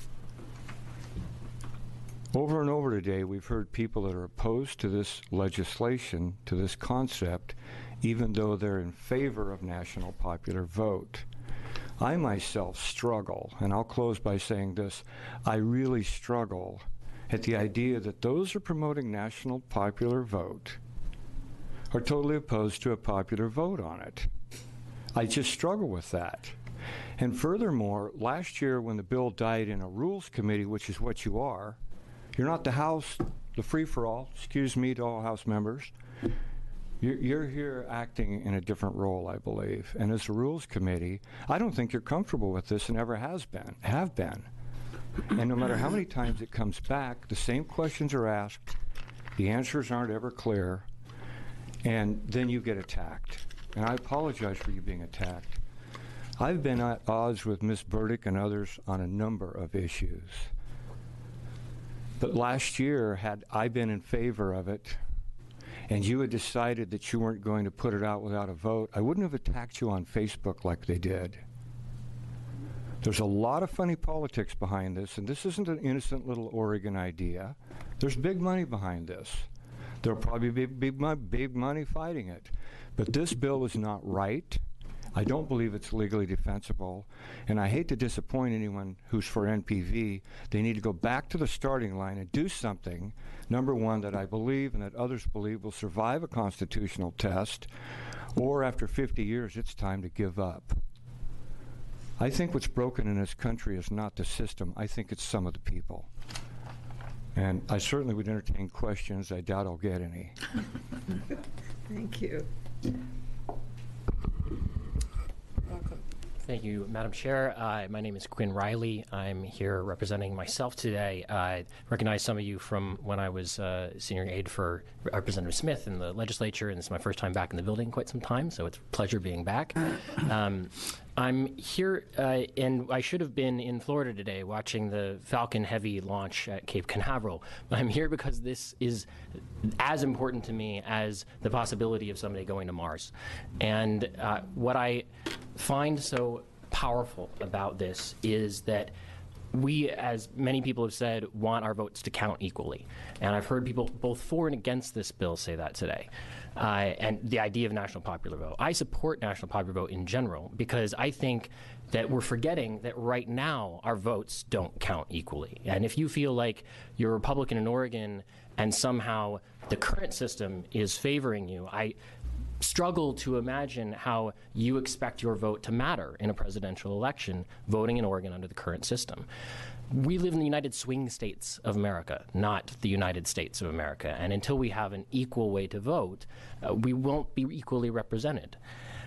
Over and over today, we've heard people that are opposed to this legislation, to this concept, even though they're in favor of national popular vote. I myself struggle, and I'll close by saying this, I really struggle at the idea that those who are promoting national popular vote are totally opposed to a popular vote on it. I just struggle with that. And furthermore, last year when the bill died in a Rules Committee, which is what you are, you're not the House, the free-for-all, excuse me to all House members. You're, you're here acting in a different role, I believe. And as a Rules Committee, I don't think you're comfortable with this and ever has been, have been. And no matter how many times it comes back, the same questions are asked, the answers aren't ever clear, and then you get attacked. And I apologize for you being attacked. I've been at odds with Miz Burdick and others on a number of issues. But last year, had I been in favor of it, and you had decided that you weren't going to put it out without a vote, I wouldn't have attacked you on Facebook like they did. There's a lot of funny politics behind this, and this isn't an innocent little Oregon idea. There's big money behind this. There'll probably be big, big money fighting it. But this bill is not right. I don't believe it's legally defensible, and I hate to disappoint anyone who's for N P V. They need to go back to the starting line and do something, number one, that I believe and that others believe will survive a constitutional test, or after fifty years, it's time to give up. I think what's broken in this country is not the system. I think it's some of the people. And I certainly would entertain questions. I doubt I'll get any. Thank you. Thank you, Madam Chair. Uh, my name is Quinn Riley. I'm here representing myself today. I recognize some of you from when I was uh, senior aide for Representative Smith in the legislature, and this is my first time back in the building in quite some time, so it's a pleasure being back. Um, I'm here, uh, and I should have been in Florida today watching the Falcon Heavy launch at Cape Canaveral, but I'm here because this is as important to me as the possibility of somebody going to Mars. And uh, what I find so powerful about this is that we, as many people have said, want our votes to count equally. And I've heard people both for and against this bill say that today. Uh, and the idea of national popular vote. I support national popular vote in general because I think that we're forgetting that right now our votes don't count equally. And if you feel like you're a Republican in Oregon and somehow the current system is favoring you, I struggle to imagine how you expect your vote to matter in a presidential election, voting in Oregon under the current system. We live in the United Swing States of America, not the United States of America. And until we have an equal way to vote, uh, we won't be equally represented.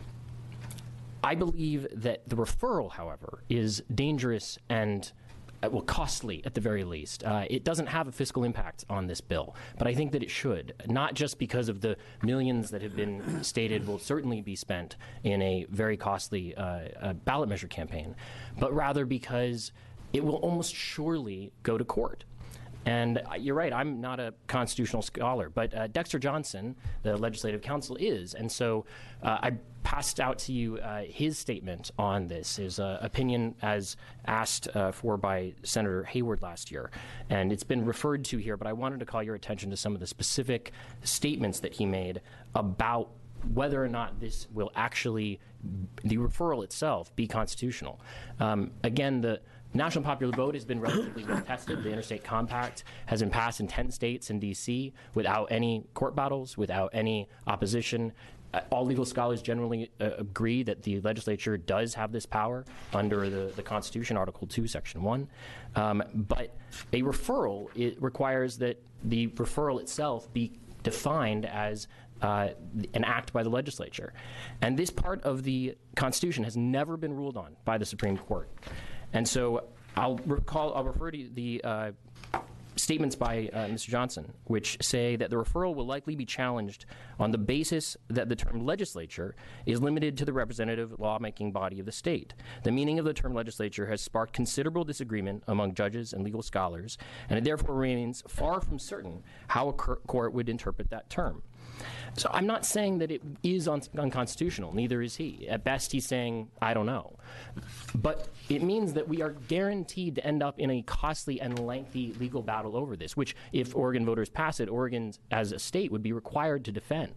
I believe that the referral, however, is dangerous and uh, well, costly at the very least. Uh, it doesn't have a fiscal impact on this bill, but I think that it should, not just because of the millions that have been stated will certainly be spent in a very costly uh, uh, ballot measure campaign, but rather because it will almost surely go to court. And uh, you're right, I'm not a constitutional scholar, but uh, Dexter Johnson, the legislative counsel, is. And so uh, I passed out to you uh, his statement on this, his uh, opinion as asked uh, for by Senator Hayward last year. And it's been referred to here, but I wanted to call your attention to some of the specific statements that he made about whether or not this will actually, the referral itself, be constitutional. Um, again, the national popular vote has been relatively well tested. The Interstate Compact has been passed in ten states and D C without any court battles, without any opposition. Uh, all legal scholars generally uh, agree that the legislature does have this power under the, the Constitution, Article two, Section one. Um, but a referral, it requires that the referral itself be defined as Uh, an act by the legislature. And this part of the Constitution has never been ruled on by the Supreme Court. And so I'll recall, I'll refer to the uh, statements by uh, Mister Johnson, which say that the referral will likely be challenged on the basis that the term legislature is limited to the representative lawmaking body of the state. The meaning of the term legislature has sparked considerable disagreement among judges and legal scholars, and it therefore remains far from certain how a court would interpret that term. So I'm not saying that it is un unconstitutional, neither is he. At best, he's saying, I don't know. But it means that we are guaranteed to end up in a costly and lengthy legal battle over this, which, if Oregon voters pass it, Oregon as a state would be required to defend.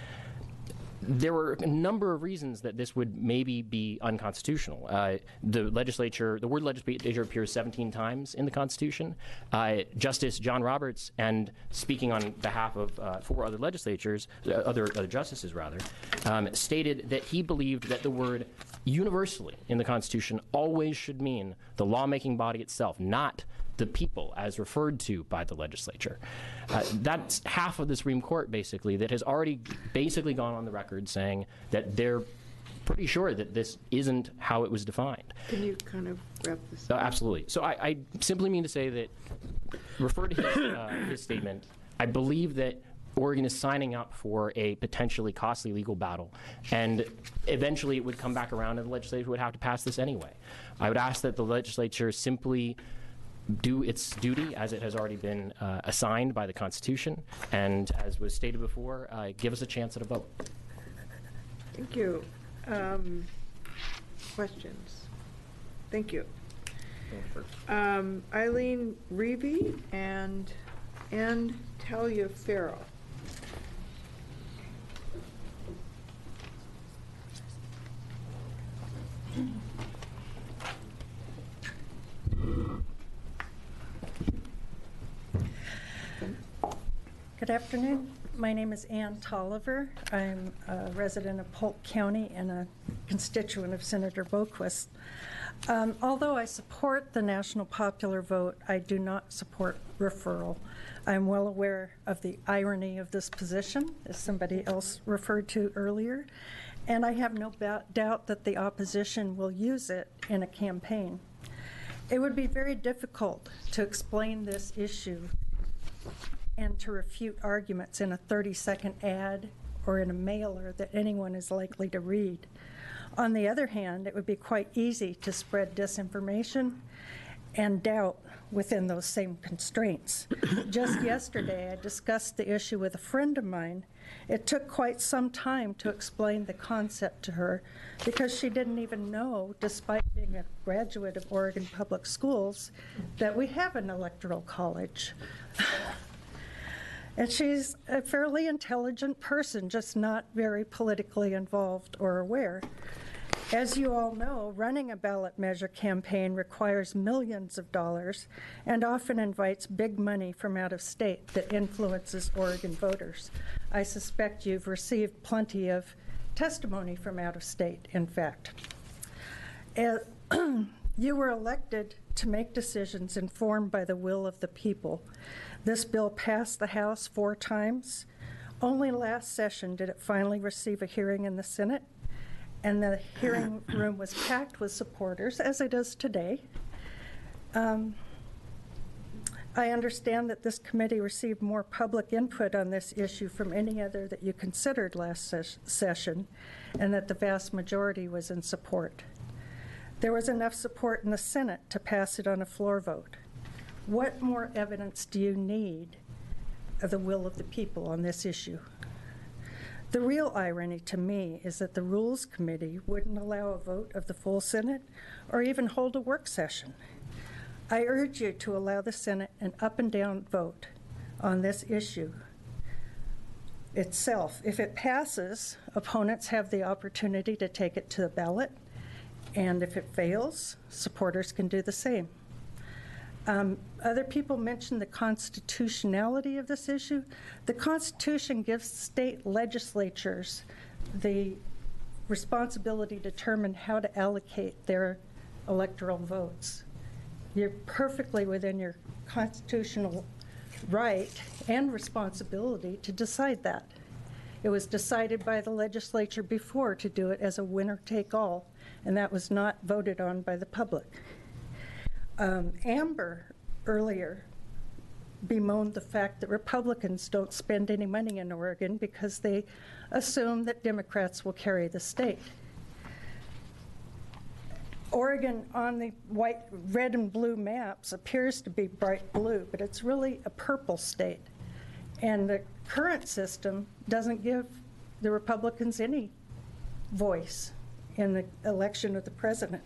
There were a number of reasons that this would maybe be unconstitutional. Uh, the legislature, the word legislature appears seventeen times in the Constitution. Uh, Justice John Roberts, and speaking on behalf of uh, four other legislatures, uh, other, other justices rather, um, stated that he believed that the word universally in the Constitution always should mean the lawmaking body itself, not the people as referred to by the legislature. Uh, that's half of the Supreme Court, basically, that has already basically gone on the record saying that they're pretty sure that this isn't how it was defined. Can you kind of wrap this Uh, up? absolutely. So I, I simply mean to say that, refer to his, uh, his statement, I believe that Oregon is signing up for a potentially costly legal battle, and eventually it would come back around and the legislature would have to pass this anyway. I would ask that the legislature simply do its duty as it has already been uh, assigned by the Constitution, and as was stated before, uh, give us a chance at a vote. Thank you. Um, questions? Thank you. Um, Eileen Reevy and Ann Talia Farrell. Good afternoon. My name is Ann Tolliver. I'm a resident of Polk County and a constituent of Senator Boquist. Um, Although I support the national popular vote, I do not support referral. I'm well aware of the irony of this position, as somebody else referred to earlier, and I have no ba- doubt that the opposition will use it in a campaign. It would be very difficult to explain this issue and to refute arguments in a thirty-second ad or in a mailer that anyone is likely to read. On the other hand, it would be quite easy to spread disinformation and doubt within those same constraints. Just yesterday, I discussed the issue with a friend of mine. It took quite some time to explain the concept to her because she didn't even know, despite being a graduate of Oregon Public Schools, that we have an electoral college. And she's a fairly intelligent person, just not very politically involved or aware. As you all know, running a ballot measure campaign requires millions of dollars and often invites big money from out of state that influences Oregon voters. I suspect you've received plenty of testimony from out of state, in fact. Uh, you were elected to make decisions informed by the will of the people. This bill passed the House four times. Only last session did it finally receive a hearing in the Senate, and the hearing room was packed with supporters, as it is today. Um, I understand that this committee received more public input on this issue from any other that you considered last ses- session, and that the vast majority was in support. There was enough support in the Senate to pass it on a floor vote. What more evidence do you need of the will of the people on this issue? The real irony to me is that the Rules Committee wouldn't allow a vote of the full Senate or even hold a work session. I urge you to allow the Senate an up and down vote on this issue itself. If it passes, opponents have the opportunity to take it to the ballot, and if it fails, supporters can do the same. Um, other people mentioned the constitutionality of this issue. The Constitution gives state legislatures the responsibility to determine how to allocate their electoral votes. You're perfectly within your constitutional right and responsibility to decide that. It was decided by the legislature before to do it as a winner-take-all, and that was not voted on by the public. Um, Amber earlier bemoaned the fact that Republicans don't spend any money in Oregon because they assume that Democrats will carry the state. Oregon on the white, red and blue maps appears to be bright blue, but it's really a purple state. And the current system doesn't give the Republicans any voice in the election of the president.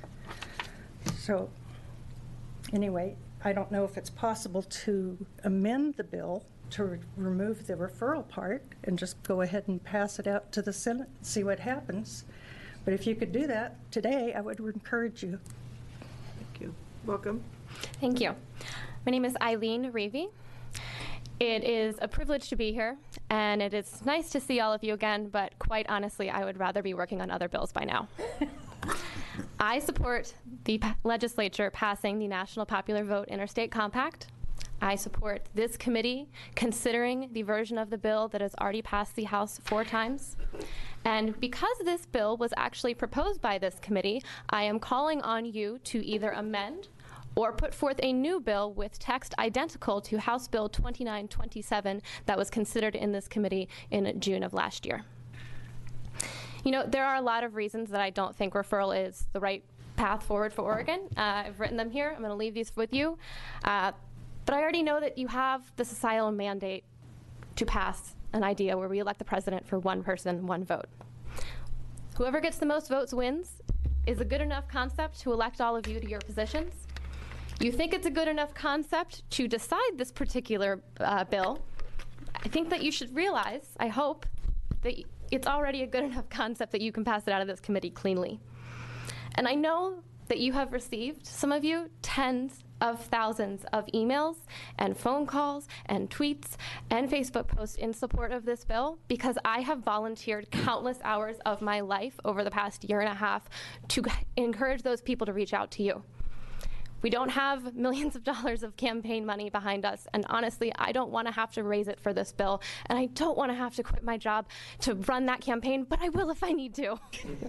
So anyway, I don't know if it's possible to amend the bill to re- remove the referral part and just go ahead and pass it out to the Senate and see what happens. But if you could do that today, I would encourage you. Thank you. Welcome. Thank you. My name is Eileen Ravy. It is a privilege to be here, and it is nice to see all of you again, but quite honestly, I would rather be working on other bills by now. I support the pa- legislature passing the National Popular Vote Interstate Compact. I support this committee considering the version of the bill that has already passed the House four times. And because this bill was actually proposed by this committee, I am calling on you to either amend or put forth a new bill with text identical to House Bill twenty-nine twenty-seven that was considered in this committee in June of last year. You know, there are a lot of reasons that I don't think referral is the right path forward for Oregon. Uh, I've written them here. I'm going to leave these with you. Uh, but I already know that you have the societal mandate to pass an idea where we elect the president for one person, one vote. Whoever gets the most votes wins is a good enough concept to elect all of you to your positions. You think it's a good enough concept to decide this particular uh, bill. I think that you should realize, I hope, that it's already a good enough concept that you can pass it out of this committee cleanly. And I know that you have received, some of you, tens of thousands of emails and phone calls and tweets and Facebook posts in support of this bill because I have volunteered countless hours of my life over the past year and a half to encourage those people to reach out to you. We don't have millions of dollars of campaign money behind us, and honestly, I don't want to have to raise it for this bill, and I don't want to have to quit my job to run that campaign, but I will if I need to.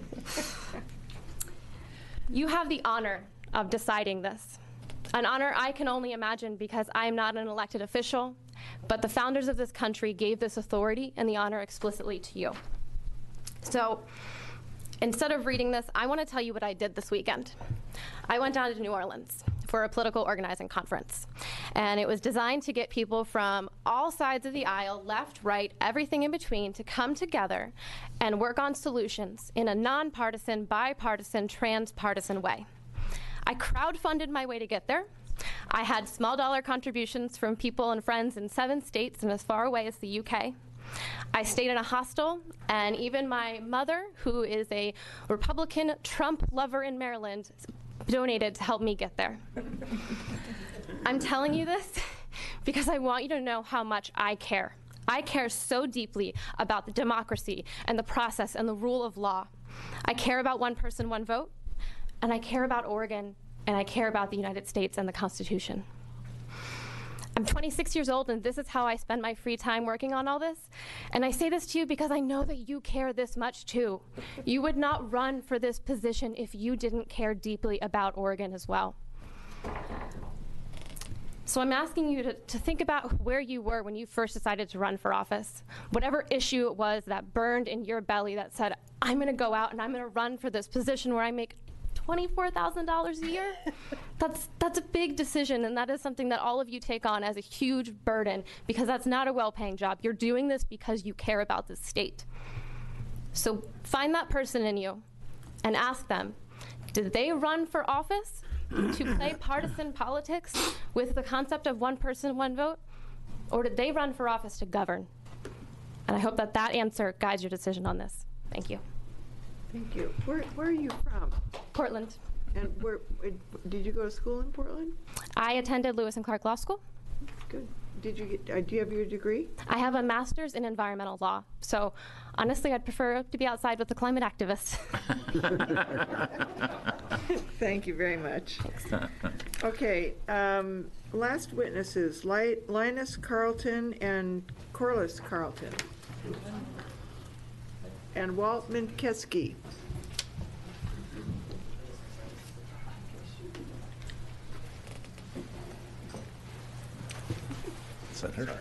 You have the honor of deciding this, an honor I can only imagine because I am not an elected official, but the founders of this country gave this authority and the honor explicitly to you. So, instead of reading this, I want to tell you what I did this weekend. I went down to New Orleans for a political organizing conference, and it was designed to get people from all sides of the aisle, left, right, everything in between, to come together and work on solutions in a nonpartisan, bipartisan, transpartisan way. I crowdfunded my way to get there. I had small dollar contributions from people and friends in seven states and as far away as the U K. I stayed in a hostel, and even my mother, who is a Republican Trump lover in Maryland, donated to help me get there. I'm telling you this because I want you to know how much I care. I care so deeply about the democracy and the process and the rule of law. I care about one person, one vote, and I care about Oregon, and I care about the United States and the Constitution. I'm twenty-six years old, and this is how I spend my free time working on all this. And I say this to you because I know that you care this much too. You would not run for this position if you didn't care deeply about Oregon as well. So I'm asking you to, to think about where you were when you first decided to run for office. Whatever issue it was that burned in your belly that said, I'm gonna go out and I'm gonna run for this position where I make twenty-four thousand dollars a year? That's, that's a big decision, and that is something that all of you take on as a huge burden because that's not a well-paying job. You're doing this because you care about the state. So find that person in you and ask them, did they run for office to play partisan politics with the concept of one person, one vote? Or did they run for office to govern? And I hope that that answer guides your decision on this. Thank you. Thank you. Where, where are you from? Portland. And where, did you go to school in Portland? I attended Lewis and Clark Law School. Good. Did you get, uh, do you have your degree? I have a master's in environmental law. So honestly, I'd prefer to be outside with the climate activists. Thank you very much. Okay, um, last witnesses, Li- Linus Carlton and Corliss Carlton. And Walt Minkowski. Senator.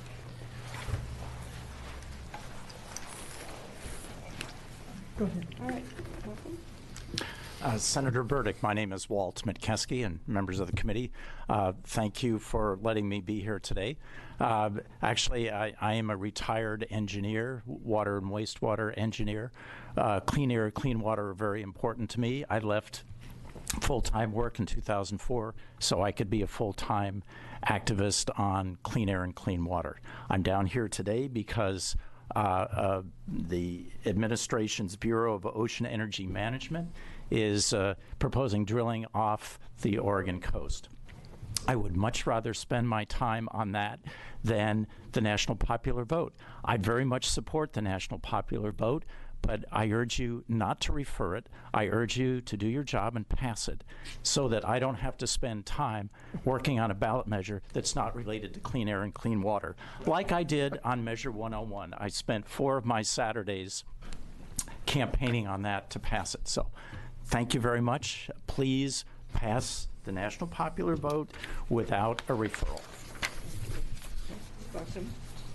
Go ahead. All right. Welcome. Uh, Senator Burdick, my name is Walt Mitkowski, and members of the committee, uh, thank you for letting me be here today. Uh, actually, I, I am a retired engineer, water and wastewater engineer. Uh, clean air, clean water are very important to me. I left full-time work in two thousand four so I could be a full-time activist on clean air and clean water. I'm down here today because uh, uh, the administration's Bureau of Ocean Energy Management is uh, proposing drilling off the Oregon coast. I would much rather spend my time on that than the national popular vote. I very much support the national popular vote, but I urge you not to refer it. I urge you to do your job and pass it so that I don't have to spend time working on a ballot measure that's not related to clean air and clean water. Like I did on Measure one oh one. I spent four of my Saturdays campaigning on that to pass it. So thank you very much. Please pass the national popular vote without a referral. Awesome.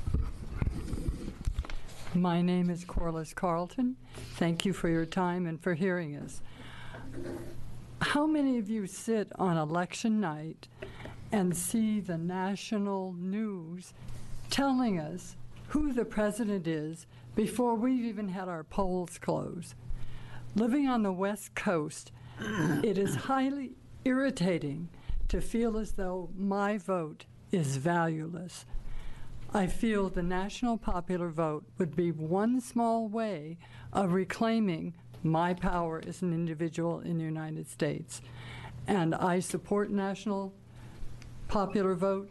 My name is Corliss Carlton. Thank you for your time and for hearing us. How many of you sit on election night and see the national news telling us who the president is before we've even had our polls close? Living on the West Coast, it is highly irritating to feel as though my vote is valueless. I feel the national popular vote would be one small way of reclaiming my power as an individual in the United States. And I support national popular vote,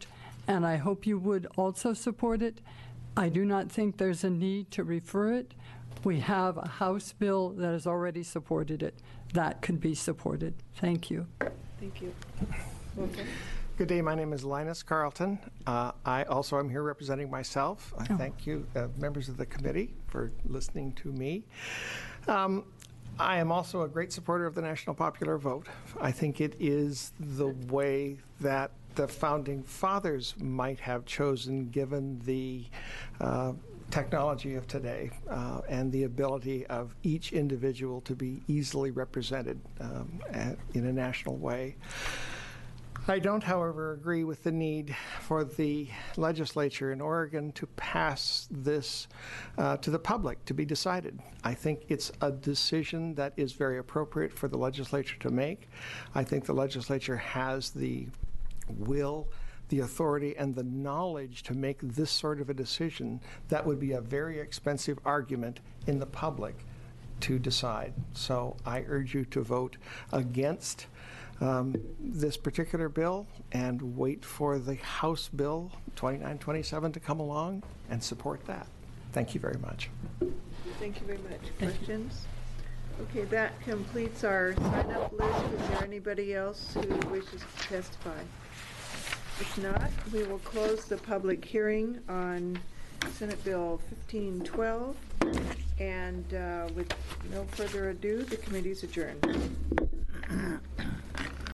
and I hope you would also support it. I do not think there's a need to refer it. We have a House bill that has already supported it. That could be supported. Thank you. Thank you. Okay. Good day. My name is Linus Carlton. Uh, I also am here representing myself. I Oh. thank you, uh, members of the committee, for listening to me. Um, I am also a great supporter of the national popular vote. I think it is the way that the founding fathers might have chosen, given the uh, technology of today uh, and the ability of each individual to be easily represented um, at, in a national way. I don't, however, agree with the need for the legislature in Oregon to pass this uh, to the public to be decided. I think it's a decision that is very appropriate for the legislature to make. I think the legislature has the will, the authority, and the knowledge to make this sort of a decision. That would be a very expensive argument in the public to decide. So I urge you to vote against Um, this particular bill and wait for the House Bill twenty-nine twenty-seven to come along and support that. Thank you very much. Thank you very much. Questions? Okay, that completes our sign-up list. Is there anybody else who wishes to testify? If not, we will close the public hearing on Senate Bill fifteen twelve. And uh, with no further ado, the committee is adjourned.